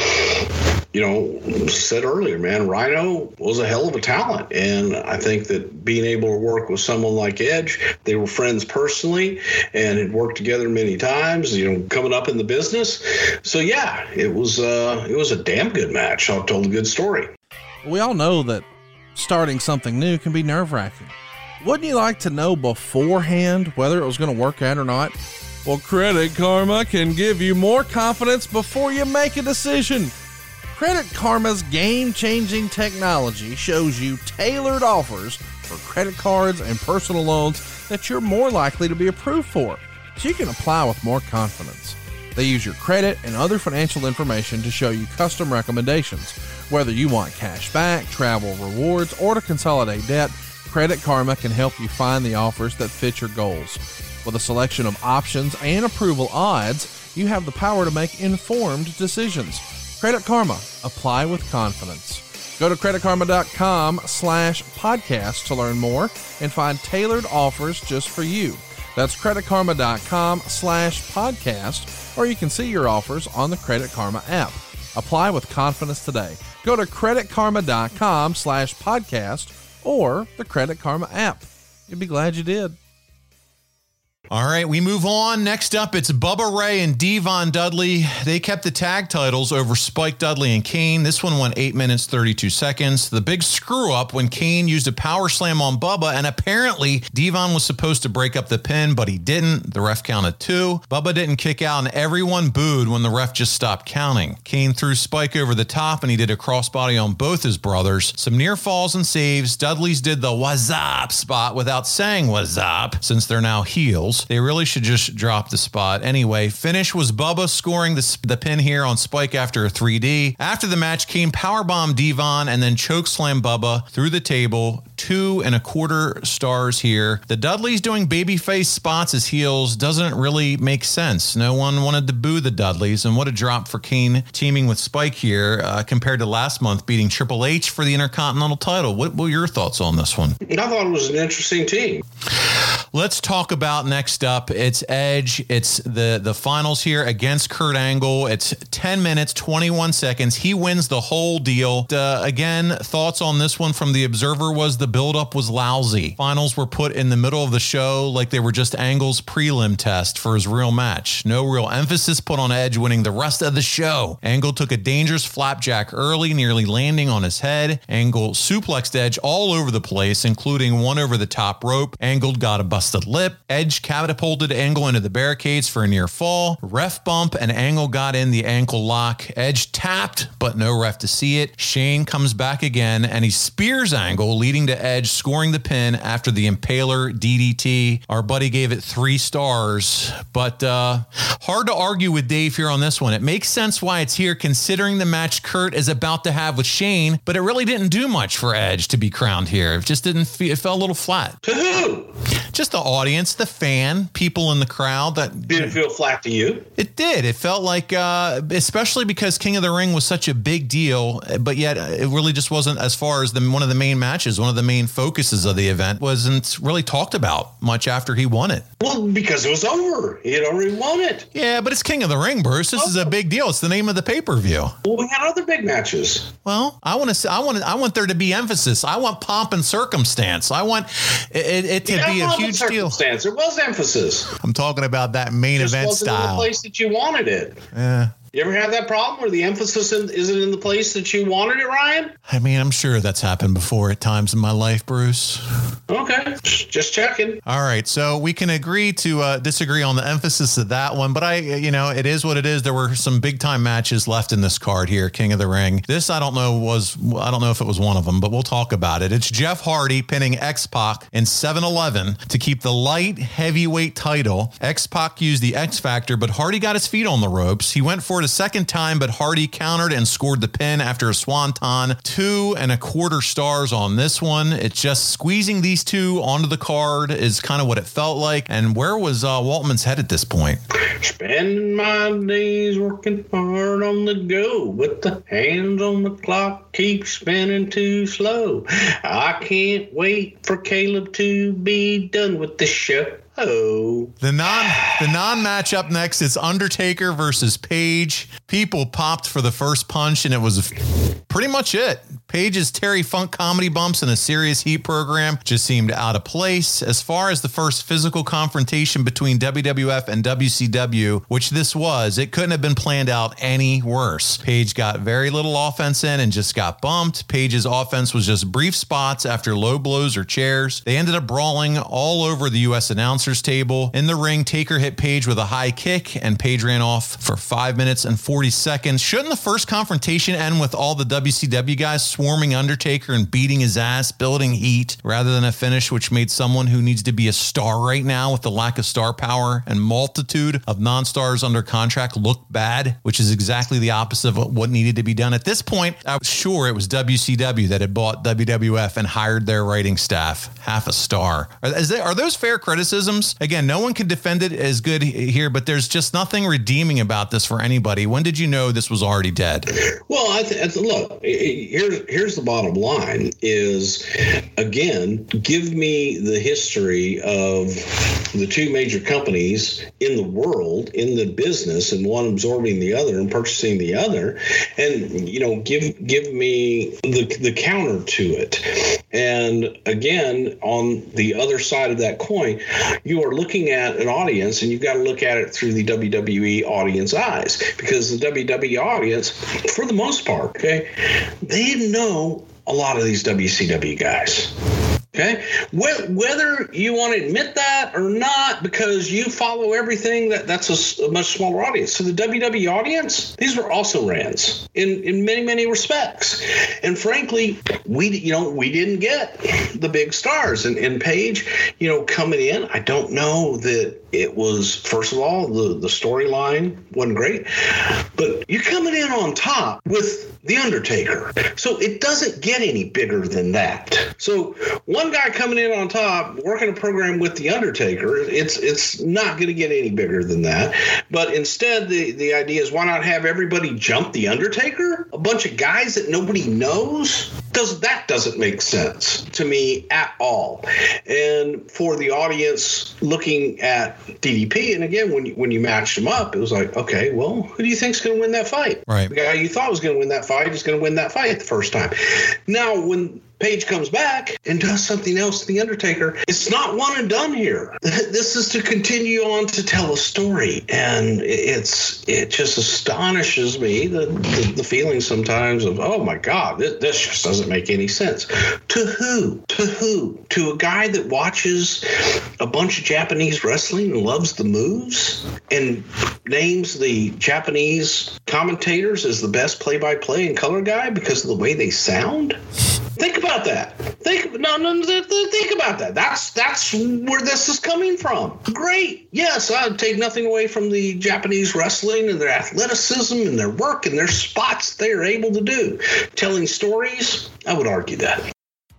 you know, said earlier, man, Rhino was a hell of a talent. And I think that being able to work with someone like Edge, they were friends personally and had worked together many times, you know, coming up in the business. So, yeah, it was uh, it was a damn good match. I told a good story. We all know that starting something new can be nerve-wracking. Wouldn't you like to know beforehand whether it was going to work out or not? Well, Credit Karma can give you more confidence before you make a decision. Credit Karma's game-changing technology shows you tailored offers for credit cards and personal loans that you're more likely to be approved for, so you can apply with more confidence. They use your credit and other financial information to show you custom recommendations. Whether you want cash back, travel rewards, or to consolidate debt, Credit Karma can help you find the offers that fit your goals. With a selection of options and approval odds, you have the power to make informed decisions. Credit Karma. Apply with confidence. Go to creditkarma.com slash podcast to learn more and find tailored offers just for you. That's creditkarma.com slash podcast, or you can see your offers on the Credit Karma app. Apply with confidence today. Go to creditkarma.com slash podcast or the Credit Karma app. You'll be glad you did. All right, we move on. Next up, it's Bubba Ray and Devon Dudley. They kept the tag titles over Spike Dudley and Kane. This one went eight minutes, thirty-two seconds. The big screw up when Kane used a power slam on Bubba, and apparently Devon was supposed to break up the pin, but he didn't. The ref counted two. Bubba didn't kick out, and everyone booed when the ref just stopped counting. Kane threw Spike over the top, and he did a crossbody on both his brothers. Some near falls and saves. Dudley's did the what's up spot without saying what's up, since they're now heels. They really should just drop the spot. Anyway, finish was Bubba scoring the, the pin here on Spike after a three D. After the match, Kane powerbombed Devon and then chokeslammed Bubba through the table. Two and a quarter stars here. The Dudleys doing babyface spots as heels doesn't really make sense. No one wanted to boo the Dudleys, and what a drop for Kane teaming with Spike here uh, compared to last month beating Triple H for the Intercontinental title. What were your thoughts on this one? I thought it was an interesting team. Let's talk about next up. It's Edge. It's the, the finals here against Kurt Angle. It's ten minutes, twenty-one seconds. He wins the whole deal. Uh, again, thoughts on this one from the Observer was the buildup was lousy. Finals were put in the middle of the show like they were just Angle's prelim test for his real match. No real emphasis put on Edge winning the rest of the show. Angle took a dangerous flapjack early, nearly landing on his head. Angle suplexed Edge all over the place, including one over the top rope. Angle got a busted lip. Edge catapulted Angle into the barricades for a near fall. Ref bump and Angle got in the ankle lock. Edge tapped, but no ref to see it. Shane comes back again and he spears Angle, leading to Edge scoring the pin after the Impaler D D T. Our buddy gave it three stars, but uh, hard to argue with Dave here on this one. It makes sense why it's here considering the match Kurt is about to have with Shane, but it really didn't do much for Edge to be crowned here. It just didn't feel, it felt a little flat. To who? Just the audience, the fan, people in the crowd. That Did it feel flat to you? It did. It felt like, uh, especially because King of the Ring was such a big deal, but yet it really just wasn't, as far as the one of the main matches, one of the main focuses of the event, wasn't really talked about much after he won it. Well, because it was over. He had already won it. Yeah, but it's King of the Ring, Bruce. This is a big deal. It's the name of the pay-per-view. Well, we had other big matches. Well, I want to. I want. I want there to be emphasis. I want pomp and circumstance. I want it, it to Yeah, be a well, huge the deal. circumstance. There was emphasis. I'm talking about that main Just event wasn't in the style. place that you wanted it. Yeah. You ever had that problem where the emphasis in, isn't in the place that you wanted it, Ryan? I mean, I'm sure that's happened before at times in my life, Bruce. Okay, just checking. All right, so we can agree to uh, disagree on the emphasis of that one, but I, you know, it is what it is. There were some big time matches left in this card here, King of the Ring. This, I don't know, was, I don't know if it was one of them, but we'll talk about it. It's Jeff Hardy pinning X-Pac in seven eleven to keep the light heavyweight title. X-Pac used the X Factor, but Hardy got his feet on the ropes. He went for it a second time, but Hardy countered and scored the pin after a swanton. Two and a quarter stars on this one. It's just squeezing these two onto the card is kind of what it felt like. And where was uh, Waltman's head at this point? Spending my days working hard on the go, but the hands on the clock keep spinning too slow. I can't wait for Caleb to be done with the show. Oh. The non the non match up next is Undertaker versus Page. People popped for the first punch, and it was pretty much it. Page's Terry Funk comedy bumps in a serious heat program just seemed out of place. As far as the first physical confrontation between W W F and W C W, which this was, it couldn't have been planned out any worse. Page got very little offense in and just got bumped. Page's offense was just brief spots after low blows or chairs. They ended up brawling all over the U S announcers table. In the ring, Taker hit Page with a high kick, and Page ran off for five minutes and forty seconds. Shouldn't the first confrontation end with all the W C W guys swarming Undertaker and beating his ass, building heat, rather than a finish which made someone who needs to be a star right now with the lack of star power and multitude of non-stars under contract look bad, which is exactly the opposite of what needed to be done. At this point, I was sure it was W C W that had bought W W F and hired their writing staff. Half a star. Are, is there, are those fair criticisms? Again, no one can defend it as good here, but there's just nothing redeeming about this for anybody. When did you know this was already dead? Well, I th- look, here's here's the bottom line is, again, give me the history of the two major companies in the world, in the business, and one absorbing the other and purchasing the other, and, you know, give give me the, the counter to it. And again, on the other side of that coin, you are looking at an audience, and you've got to look at it through the W W E audience eyes, because the W W E audience, for the most part, okay, they didn't know a lot of these W C W guys. Okay, whether you want to admit that or not, because you follow everything, that that's a, a much smaller audience. So the W W E audience, these were also rans in, in many, many respects. And frankly, we, you know, we didn't get the big stars. And, and Page, you know, coming in, I don't know that it was, first of all, the, the storyline wasn't great, but you're coming in on top with The Undertaker. So it doesn't get any bigger than that. So one guy coming in on top, working a program with The Undertaker, it's it's not going to get any bigger than that. But instead, the, the idea is, why not have everybody jump The Undertaker? A bunch of guys that nobody knows? Does that doesn't make sense to me at all. And for the audience looking at D D P, and again, when you, when you matched them up, it was like, okay, well, who do you think's going to win that fight? Right. The guy you thought was going to win that fight is going to win that fight the first time. Now, when Page comes back and does something else to The Undertaker. It's not one and done here. This is to continue on to tell a story. And it's it just astonishes me, the, the, the feeling sometimes of, oh my God, this, this just doesn't make any sense. To who? To who? To a guy that watches a bunch of Japanese wrestling and loves the moves and names the Japanese commentators as the best play-by-play and color guy because of the way they sound? Think about that. Think no, no, think about that. That's that's where this is coming from. Great. Yes, I'd take nothing away from the Japanese wrestling and their athleticism and their work and their spots they are able to do. Telling stories, I would argue that.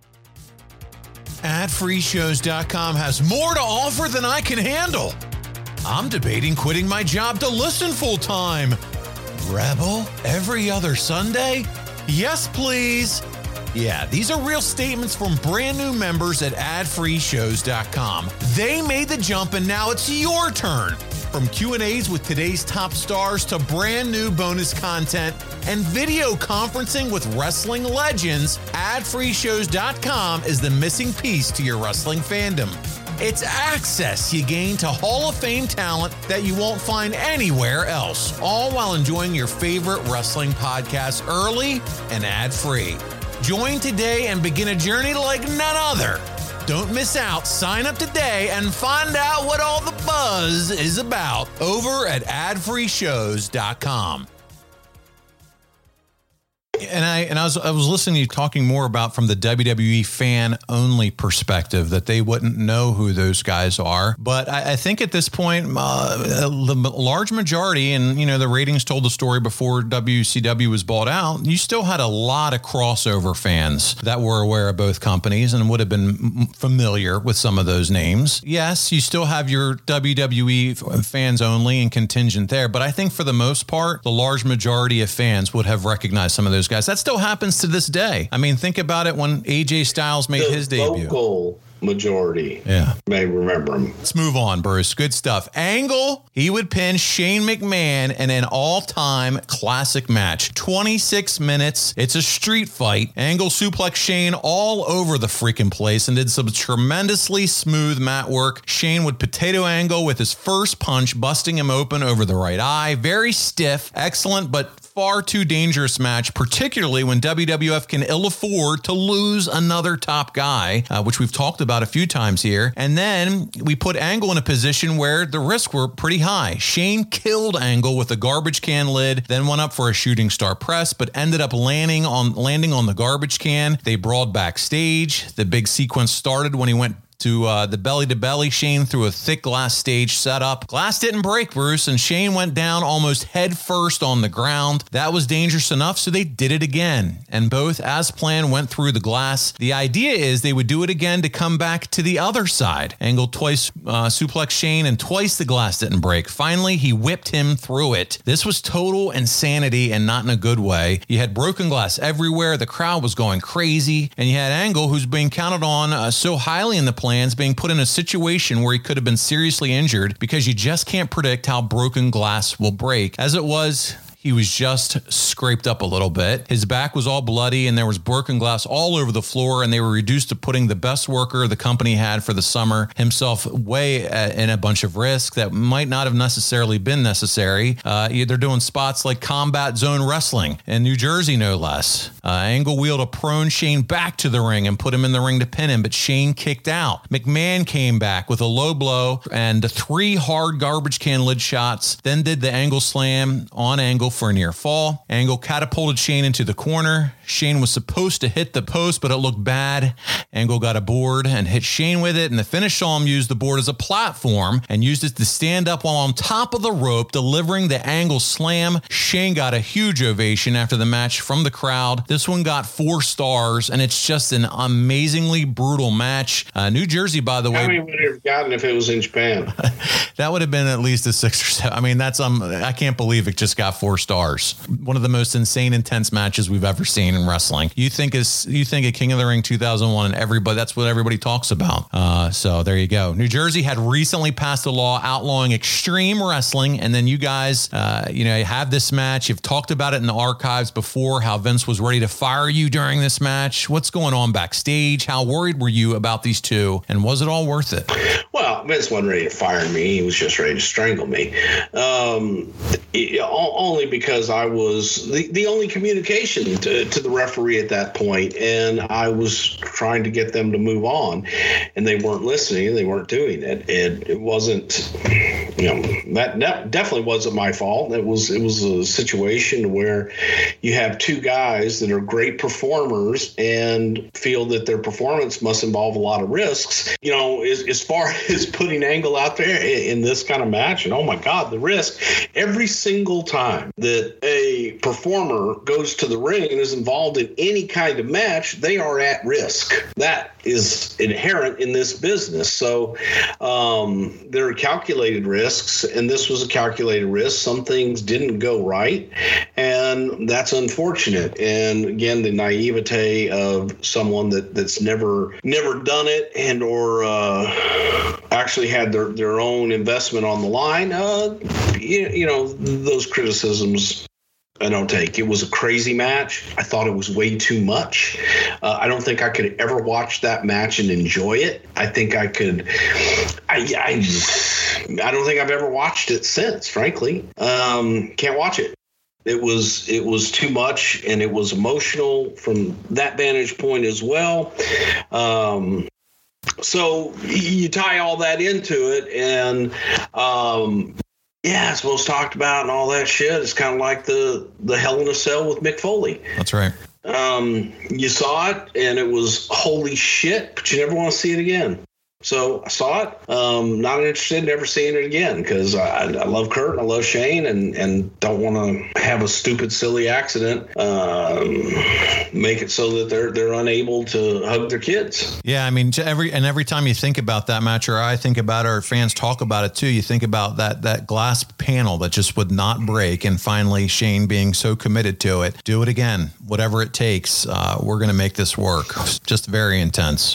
ad free shows dot com has more to offer than I can handle. I'm debating quitting my job to listen full time. Rebel every other Sunday? Yes, please. Yeah, these are real statements from brand new members at ad free shows dot com. They made the jump and now it's your turn. From Q and A's with today's top stars to brand new bonus content and video conferencing with wrestling legends, ad free shows dot com is the missing piece to your wrestling fandom. It's access you gain to Hall of Fame talent that you won't find anywhere else, all while enjoying your favorite wrestling podcasts early and ad-free. Join today and begin a journey like none other. Don't miss out. Sign up today and find out what all the buzz is about over at ad free shows dot com. And I and I was I was listening to you talking more about from the W W E fan only perspective that they wouldn't know who those guys are. But I, I think at this point, uh, the large majority, and you know, the ratings told the story before W C W was bought out. You still had a lot of crossover fans that were aware of both companies and would have been familiar with some of those names. Yes, you still have your W W E fans only and contingent there, but I think for the most part, the large majority of fans would have recognized some of those guys. That still happens to this day. I mean, think about it when A J Styles made the his debut. Local majority, yeah, may remember him. Let's move on, Bruce. Good stuff. Angle, he would pin Shane McMahon in an all-time classic match. twenty-six minutes. It's a street fight. Angle suplexed Shane all over the freaking place and did some tremendously smooth mat work. Shane would potato Angle with his first punch, busting him open over the right eye. Very stiff, excellent, but far too dangerous match, particularly when W W F can ill afford to lose another top guy, uh, which we've talked about a few times here. And then we put Angle in a position where the risks were pretty high. Shane killed Angle with a garbage can lid, then went up for a shooting star press, but ended up landing on landing on the garbage can. They brawled backstage. The big sequence started when he went to uh, the belly-to-belly. Shane through a thick glass stage setup. Glass didn't break, Bruce, and Shane went down almost head first on the ground. That was dangerous enough, so they did it again. And both, as planned, went through the glass. The idea is they would do it again to come back to the other side. Angle twice uh, suplexed Shane, and twice the glass didn't break. Finally, he whipped him through it. This was total insanity and not in a good way. You had broken glass everywhere. The crowd was going crazy. And you had Angle, who's being counted on uh, so highly in the play, being put in a situation where he could have been seriously injured because you just can't predict how broken glass will break. As it was, he was just scraped up a little bit. His back was all bloody and there was broken glass all over the floor, and they were reduced to putting the best worker the company had for the summer himself way in a bunch of risk that might not have necessarily been necessary. Uh, they're doing spots like Combat Zone Wrestling in New Jersey, no less. Uh, Angle wheeled a prone Shane back to the ring and put him in the ring to pin him, but Shane kicked out. McMahon came back with a low blow and three hard garbage can lid shots, then did the Angle slam on Angle for a near fall. Angle catapulted Shane into the corner. Shane was supposed to hit the post, but it looked bad. Angle got a board and hit Shane with it, and the finish saw him use the board as a platform and used it to stand up while on top of the rope, delivering the Angle slam. Shane got a huge ovation after the match from the crowd. This one got four stars, and it's just an amazingly brutal match. Uh, New Jersey, by the way. How many would it have gotten if it was in Japan? That would have been at least a six or seven. I mean, that's um, I can't believe it just got four stars. One of the most insane, intense matches we've ever seen in in wrestling. You think is you think of King of the Ring two thousand one, and everybody that's what everybody talks about. Uh, so there you go. New Jersey had recently passed a law outlawing extreme wrestling, and then you guys, uh, you know, have this match. You've talked about it in the archives before. How Vince was ready to fire you during this match. What's going on backstage? How worried were you about these two, and was it all worth it? Well, Vince wasn't ready to fire me. He was just ready to strangle me. Um, it, only because I was the, the only communication to, to the referee at that point, and I was trying to get them to move on, and they weren't listening. They weren't doing it. It, it wasn't, you know, that, that definitely wasn't my fault. It was it was a situation where you have two guys that are great performers and feel that their performance must involve a lot of risks. You know, as, as far as putting Angle out there in, in this kind of match, and oh my God, the risk. Every single time that a performer goes to the ring and is involved in any kind of match, they are at risk. That is inherent in this business. So um, there are calculated risks, and this was a calculated risk. Some things didn't go right, and that's unfortunate. And again, the naivete of someone that, that's never never done it and or uh, actually had their, their own investment on the line, uh, you, you know, those criticisms I don't take. It was a crazy match. I thought it was way too much. Uh, I don't think I could ever watch that match and enjoy it. I think I could. I I, I don't think I've ever watched it since. Frankly, um, can't watch it. It was it was too much, and it was emotional from that vantage point as well. Um, so you tie all that into it, and. Um, Yeah, it's most talked about and all that shit. It's kind of like the, the Hell in a Cell with Mick Foley. That's right. Um, you saw it, and it was holy shit, but you never want to see it again. So I saw it. Um, not interested in ever seeing it again because I, I love Kurt and I love Shane and, and don't want to have a stupid, silly accident um, make it so that they're they're unable to hug their kids. Yeah, I mean, every and every time you think about that match, or I think about it, or fans talk about it too, you think about that that glass panel that just would not break, and finally Shane being so committed to it. Do it again, whatever it takes. Uh, we're going to make this work. Just very intense.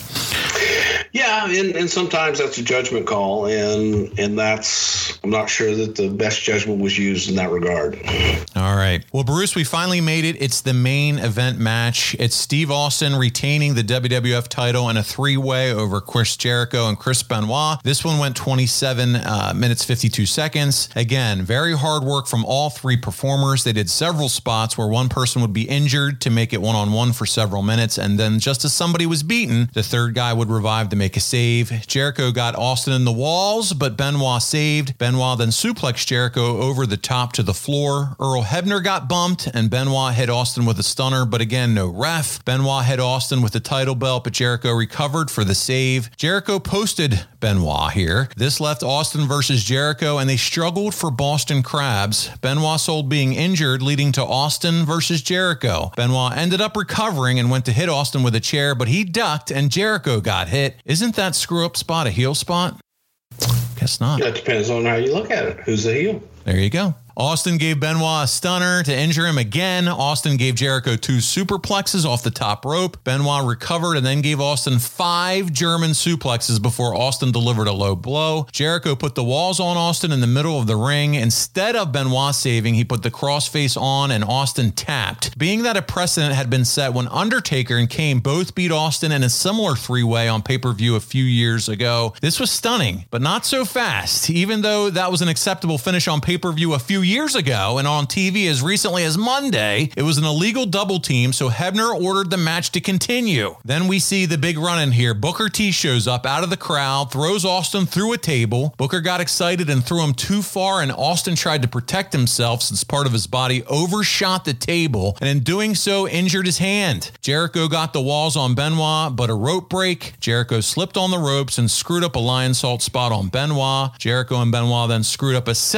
Yeah, and, and sometimes that's a judgment call, and and that's, I'm not sure that the best judgment was used in that regard. All right. Well, Bruce, we finally made it. It's the main event match. It's Steve Austin retaining the W W F title in a three-way over Chris Jericho and Chris Benoit. This one went twenty-seven uh, minutes, fifty-two seconds. Again, very hard work from all three performers. They did several spots where one person would be injured to make it one-on-one for several minutes, and then just as somebody was beaten, the third guy would revive to make a save. Jericho got Austin in the walls, but Benoit saved. Benoit then suplexed Jericho over the top to the floor. Earl Hebner got bumped, and Benoit hit Austin with a stunner, but again, no ref. Benoit hit Austin with the title belt, but Jericho recovered for the save. Jericho posted Benoit here. This left Austin versus Jericho, and they struggled for Boston Crabs. Benoit sold being injured, leading to Austin versus Jericho. Benoit ended up recovering and went to hit Austin with a chair, but he ducked, and Jericho got hit. Isn't that screw-up spot a heel spot? Guess not. That depends on how you look at it. Who's the heel? There you go. Austin gave Benoit a stunner to injure him again. Austin gave Jericho two superplexes off the top rope. Benoit recovered and then gave Austin five German suplexes before Austin delivered a low blow. Jericho put the walls on Austin in the middle of the ring. Instead of Benoit saving, he put the crossface on and Austin tapped. Being that a precedent had been set when Undertaker and Kane both beat Austin in a similar three-way on pay-per-view a few years ago, this was stunning, but not so fast. Even though that was an acceptable finish on pay-per-view a few years ago and on T V as recently as Monday, it was an illegal double team, so Hebner ordered the match to continue. Then we see the big run in here. Booker T shows up out of the crowd, throws Austin through a table. Booker got excited and threw him too far, and Austin tried to protect himself since part of his body overshot the table, and in doing so injured his hand. Jericho got the walls on Benoit, but a rope break. Jericho slipped on the ropes and screwed up a lion salt spot on Benoit. Jericho and Benoit then screwed up a second spot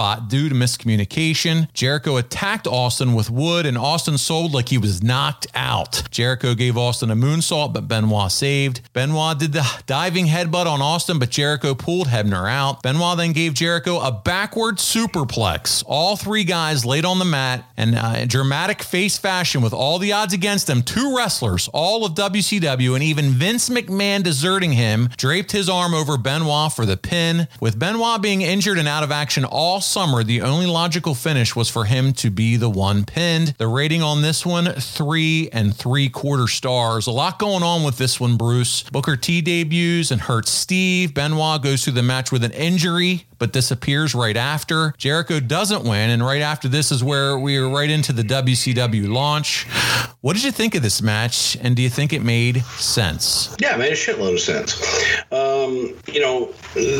spot due to miscommunication. Jericho attacked Austin with wood, and Austin sold like he was knocked out. Jericho gave Austin a moonsault, but Benoit saved. Benoit did the diving headbutt on Austin, but Jericho pulled Hebner out. Benoit then gave Jericho a backward superplex. All three guys laid on the mat, and uh, in dramatic face fashion with all the odds against them, two wrestlers, all of W C W, and even Vince McMahon deserting him, draped his arm over Benoit for the pin. With Benoit being injured and out of action all summer, the only logical finish was for him to be the one pinned. The rating on this one, three and three quarter stars. A lot going on with this one, Bruce. Booker T debuts and hurts Steve. Benoit goes through the match with an injury, but disappears right after. Jericho doesn't win, and right after this is where we are right into the W C W launch. What did you think of this match, and do you think it made sense? Yeah, it made a shitload of sense. Um, you know,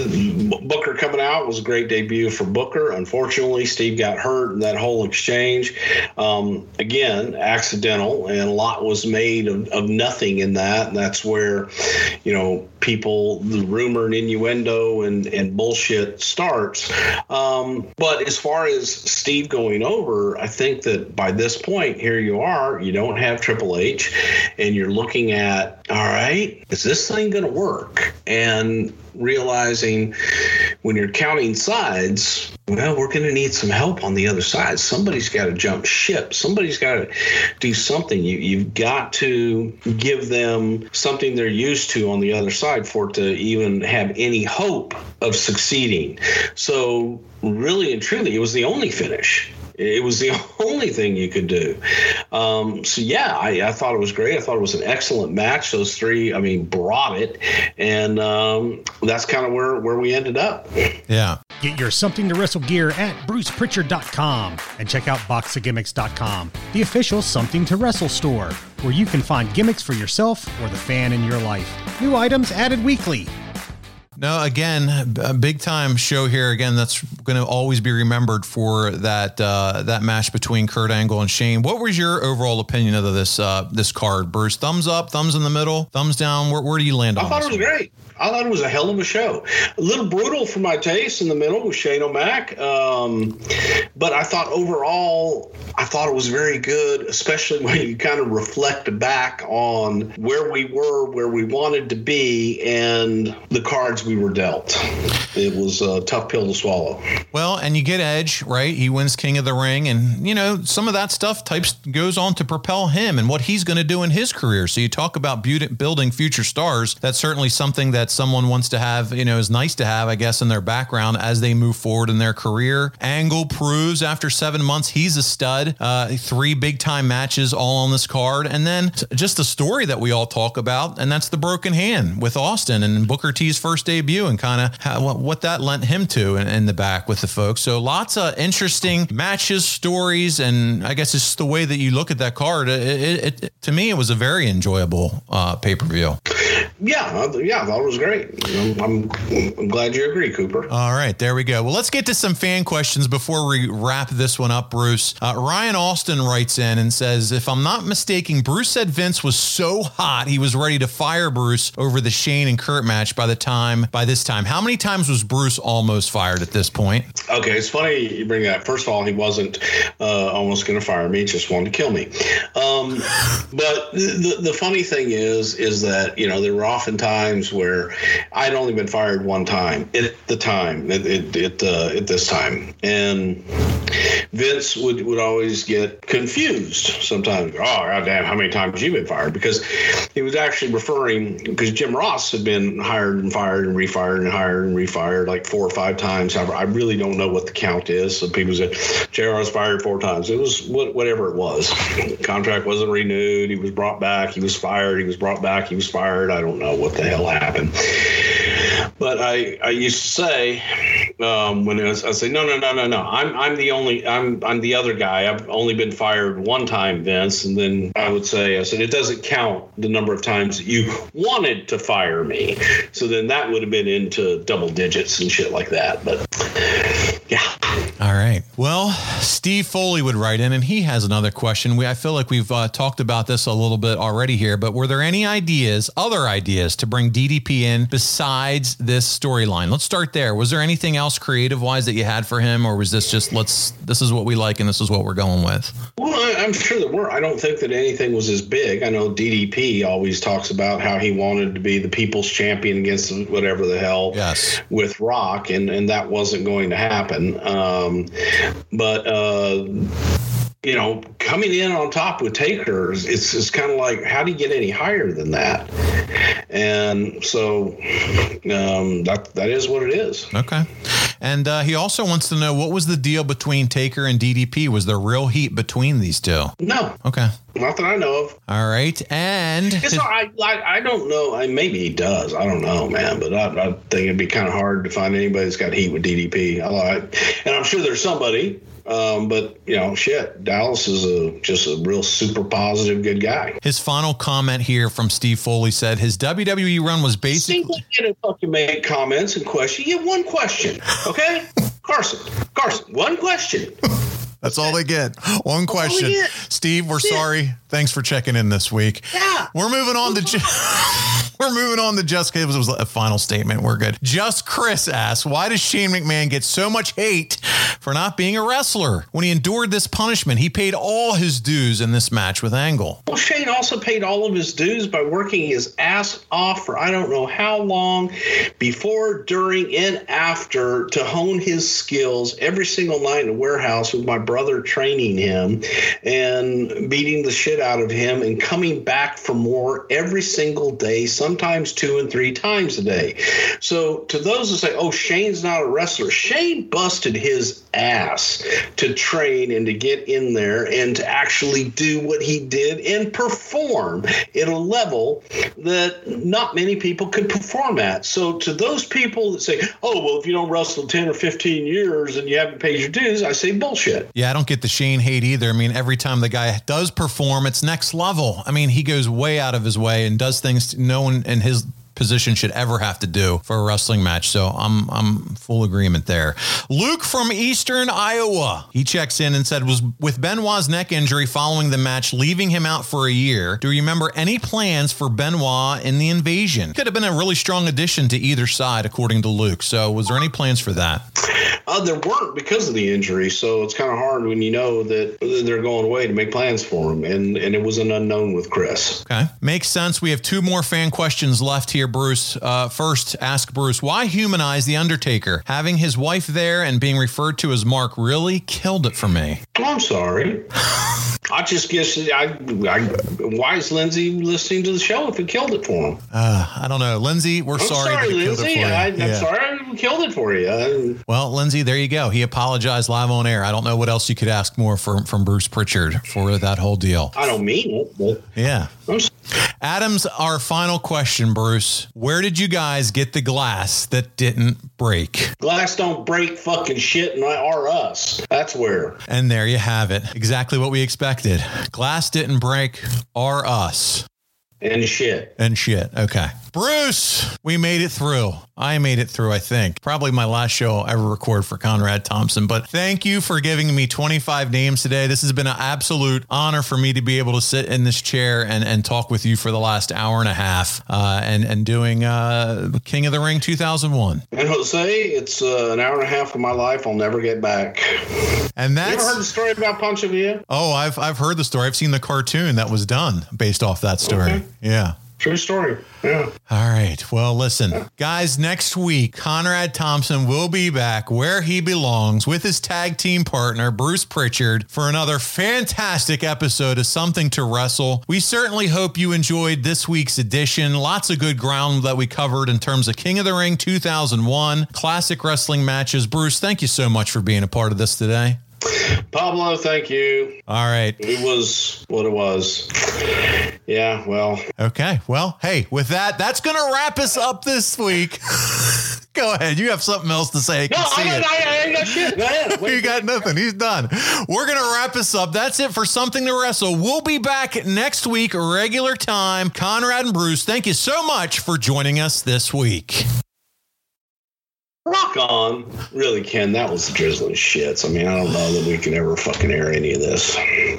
Booker coming out was a great debut for Booker. Unfortunately, Steve got hurt in that whole exchange. Um, again, accidental, and a lot was made of, of nothing in that, and that's where, you know, people, the rumor and innuendo and, and bullshit starts. Um, but as far as Steve going over, I think that by this point, here you are, you don't have Triple H, and you're looking at, all right, is this thing going to work? And realizing when you're counting sides, well, we're going to need some help on the other side. Somebody's got to jump ship. Somebody's got to do something. You, you've got to give them something they're used to on the other side for it to even have any hope of succeeding. So really and truly, it was the only finish. It was the only thing you could do. Um, so, yeah, I, I thought it was great. I thought it was an excellent match. Those three, I mean, brought it. And um, that's kind of where, where we ended up. Yeah. Get your Something to Wrestle gear at bruce pritchard dot com and check out box of gimmicks dot com, the official Something to Wrestle store, where you can find gimmicks for yourself or the fan in your life. New items added weekly. No, again, a big time show here. Again, that's going to always be remembered for that uh, that match between Kurt Angle and Shane. What was your overall opinion of this uh, this card, Bruce? Thumbs up, thumbs in the middle, thumbs down. Where, where do you land on I thought this it was one? great. I thought it was a hell of a show. A little brutal for my taste in the middle with Shane O'Mac. Um, but I thought overall, I thought it was very good, especially when you kind of reflect back on where we were, where we wanted to be, and the cards we were dealt. It was a tough pill to swallow. Well, and you get Edge, right? He wins King of the Ring, and, you know, some of that stuff types goes on to propel him and what he's going to do in his career. So you talk about building future stars. That's certainly something that someone wants to have, you know, is nice to have, I guess, in their background as they move forward in their career. Angle proves after seven months he's a stud. Uh, three big time matches all on this card. And then just the story that we all talk about, and that's the broken hand with Austin and Booker T's first debut and kind of what, what that lent him to in, in the back with the folks. So lots of interesting matches, stories, and I guess it's just the way that you look at that card. It, it, it, to me, it was a very enjoyable uh, pay-per-view. Yeah, yeah, I thought it was great. I'm, I'm, I'm glad you agree, Cooper. All right, there we go. Well, let's get to some fan questions before we wrap this one up, Bruce. Uh, Ryan Austin writes in and says, if I'm not mistaken, Bruce said Vince was so hot he was ready to fire Bruce over the Shane and Kurt match by the time, by this time. How many times was Bruce almost fired at this point? Okay, it's funny you bring that. First of all, he wasn't uh, almost going to fire me; he just wanted to kill me. Um, but the the funny thing is, is that you know there were often times where I'd only been fired one time at the time, at at, at, uh, at this time, and Vince would, would always get confused sometimes. Oh, goddamn, how many times have you been fired? Because he was actually referring, because Jim Ross had been hired and fired and refired and hired and refired like four or five times. However, I really don't know what the count is. So people said, J R was fired four times. It was what, whatever it was. The contract wasn't renewed. He was brought back. He was fired. He was brought back. He was fired. I don't know what the hell happened. But I, I used to say, um, when it was, I say, no, no, no, no, no. I'm I'm the only, I'm I'm the other guy. I've only been fired one time, Vince. And then I would say, I said, it doesn't count the number of times that you wanted to fire me. So then that would have been into double digits and shit like that. But yeah. All right. Well, Steve Foley would write in, and he has another question. We I feel like we've uh, talked about this a little bit already here, but were there any ideas, other ideas, to bring D D P in besides this storyline? Let's start there. Was there anything else creative-wise that you had for him, or was this just, let's, this is what we like and this is what we're going with? Well, I, I'm sure there were. I don't think that anything was as big. I know D D P always talks about how he wanted to be the people's champion against whatever the hell Yes. with Rock, and, and that wasn't going to happen. Um, but, uh, you know, coming in on top with Taker, it's, it's kind of like, how do you get any higher than that? And so um, that that is what it is. Okay. And uh, he also wants to know, what was the deal between Taker and D D P? Was there real heat between these two? No. Okay. Not that I know of. All right. And It's, I, I I don't know. I, maybe he does. I don't know, man. But I, I think it'd be kind of hard to find anybody that's got heat with D D P. I like, and I'm sure there's somebody. Um, but, you know, shit, Dallas is a just a real super positive, good guy. his final comment here from Steve Foley said his W W E run was basically... Single get to fucking make comments and question. You get one question, okay? Carson, Carson, one question. That's all they get. One question. get. Steve, we're sorry. Thanks for checking in this week. Yeah. We're moving on to... Ju- We're moving on to just, it was a final statement. We're good. Just Chris asks, why does Shane McMahon get so much hate for not being a wrestler? When he endured this punishment, he paid all his dues in this match with Angle. Well, Shane also paid all of his dues by working his ass off for I don't know how long, before, during, and after, to hone his skills every single night in the warehouse with my brother training him and beating the shit out of him and coming back for more every single day, sometimes two and three times a day. So to those who say, oh, Shane's not a wrestler, Shane busted his ass to train and to get in there and to actually do what he did and perform at a level that not many people could perform at. So to those people that say, oh, well, if you don't wrestle ten or fifteen years and you haven't paid your dues, I say bullshit. Yeah, I don't get the Shane hate either. I mean, every time the guy does perform, it's next level. I mean, he goes way out of his way and does things no one in his position should ever have to do for a wrestling match. So I'm I'm full agreement there. Luke from Eastern Iowa. He checks in and said, was with Benoit's neck injury following the match, leaving him out for a year, do you remember any plans for Benoit in the Invasion? Could have been a really strong addition to either side, according to Luke. So was there any plans for that? Uh, there weren't because of the injury, so it's kind of hard when you know that they're going away to make plans for him, and, and it was an unknown with Chris. Okay. Makes sense. We have two more fan questions left here, Bruce. Uh, first, ask Bruce, why humanize The Undertaker? Having his wife there and being referred to as Mark really killed it for me. Oh, I'm sorry. I just guess, I, I, why is Lindsay listening to the show if it killed it for him? Uh, I don't know. Lindsay, we're I'm sorry, sorry, that it killed it Lindsay. for you. I, I'm Yeah. sorry we killed it for you. I, Well, Lindsay, there you go. He apologized live on air. I don't know what else you could ask more from, from Bruce Pritchard for that whole deal. I don't mean it, but Yeah. I'm sorry. Adam's our final question, Bruce. Where did you guys get the glass that didn't break? Glass don't break fucking shit, and I are us. That's where. And there you have it. Exactly what we expected. Glass didn't break, are us. And shit. And shit. Okay. Bruce, we made it through. I made it through, I think. Probably my last show I'll ever record for Conrad Thompson. But thank you for giving me twenty-five names today. This has been an absolute honor for me to be able to sit in this chair and, and talk with you for the last hour and a half uh, and, and doing uh, King of the Ring two thousand one. And Jose, it's uh, an hour and a half of my life I'll never get back. And You that's... ever heard the story about Pancho Villa? Oh, I've I've heard the story. I've seen the cartoon that was done based off that story. Okay. Yeah. True story. Yeah. All right. Well, listen, guys, next week, Conrad Thompson will be back where he belongs with his tag team partner, Bruce Pritchard, for another fantastic episode of Something to Wrestle. We certainly hope you enjoyed this week's edition. Lots of good ground that we covered in terms of King of the Ring two thousand one, classic wrestling matches. Bruce, thank you so much for being a part of this today. Pablo, thank you. All right. It was what it was. Yeah, well. Okay. Well, hey, with that, that's going to wrap us up this week. Go ahead. You have something else to say. I can No, see I, it. I, I ain't got shit. Go ahead. You got nothing. He's done. We're going to wrap us up. That's it for Something to Wrestle. We'll be back next week, regular time. Conrad and Bruce, thank you so much for joining us this week. Rock on. Really, Ken, that was the drizzling shits. I mean, I don't know that we can ever fucking air any of this.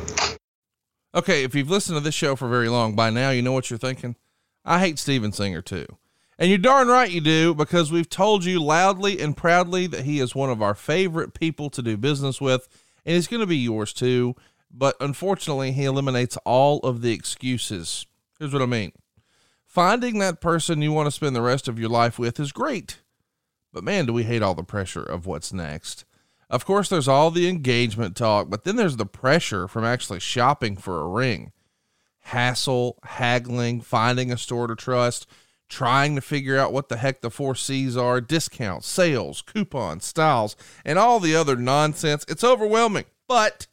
Okay, if you've listened to this show for very long, by now you know what you're thinking. I hate Steven Singer too. And you're darn right you do, because we've told you loudly and proudly that he is one of our favorite people to do business with, and he's going to be yours too. But unfortunately, he eliminates all of the excuses. Here's what I mean. Finding that person you want to spend the rest of your life with is great. But man, do we hate all the pressure of what's next. Of course, there's all the engagement talk, but then there's the pressure from actually shopping for a ring. Hassle, haggling, finding a store to trust, trying to figure out what the heck the four C's are, discounts, sales, coupons, styles, and all the other nonsense. It's overwhelming, but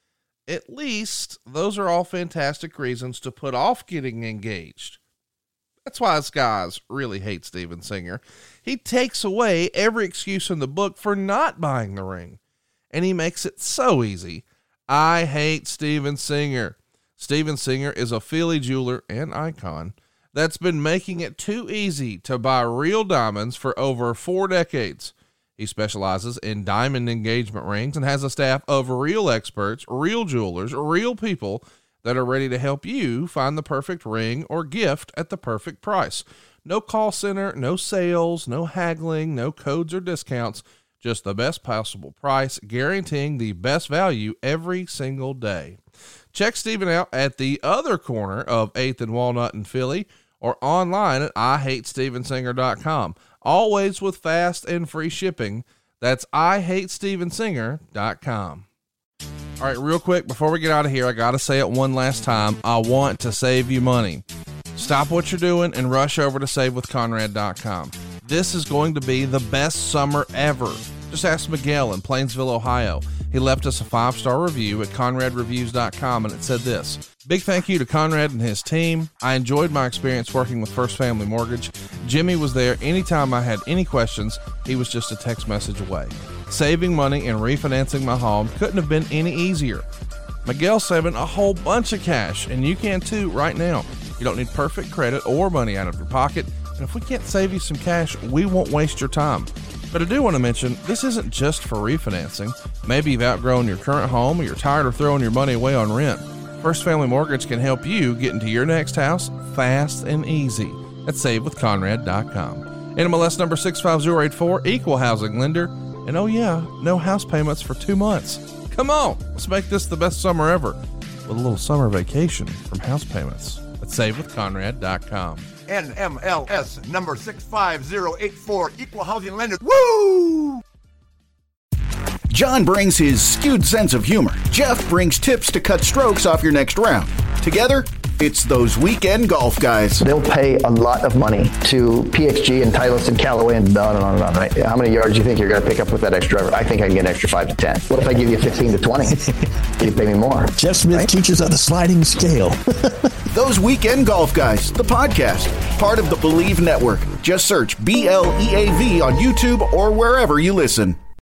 at least those are all fantastic reasons to put off getting engaged. That's why us guys really hate Steven Singer. He takes away every excuse in the book for not buying the ring, and he makes it so easy. I hate Steven Singer. Steven Singer is a Philly jeweler and icon that's been making it too easy to buy real diamonds for over four decades. He specializes in diamond engagement rings and has a staff of real experts, real jewelers, real people that are ready to help you find the perfect ring or gift at the perfect price. No call center, no sales, no haggling, no codes or discounts, just the best possible price, guaranteeing the best value every single day. Check Steven out at the other corner of eighth and Walnut in Philly, or online at I hate steven singer dot com. Always with fast and free shipping. That's I hate steven singer dot com. All right, real quick, before we get out of here, I got to say it one last time. I want to save you money. Stop what you're doing and rush over to save with conrad dot com. This is going to be the best summer ever. Just ask Miguel in Plainsville, Ohio. He left us a five-star review at conrad reviews dot com, and it said this: big thank you to Conrad and his team. I enjoyed my experience working with First Family Mortgage. Jimmy was there anytime I had any questions. He was just a text message away. Saving money and refinancing my home couldn't have been any easier. Miguel's saving a whole bunch of cash, and you can too right now. You don't need perfect credit or money out of your pocket, and if we can't save you some cash, we won't waste your time. But I do want to mention, this isn't just for refinancing. Maybe you've outgrown your current home, or you're tired of throwing your money away on rent. First Family Mortgage can help you get into your next house fast and easy at save with conrad dot com. N M L S number six five zero eight four, equal housing lender. And oh yeah, no house payments for two months. Come on, let's make this the best summer ever with a little summer vacation from house payments at save with conrad dot com. N M L S number six five zero eight four, equal housing lender. Woo! John brings his skewed sense of humor. Jeff brings tips to cut strokes off your next round. Together, it's those weekend golf guys. They'll pay a lot of money to P X G and Titleist and Callaway and on and on and on, right? How many yards do you think you're going to pick up with that extra driver? I think I can get an extra five to ten. What if I give you fifteen to twenty? You pay me more. Jeff Smith right? teaches on the sliding scale. Those Weekend Golf Guys, the podcast, part of the Believe Network. Just search B L E A V on YouTube or wherever you listen.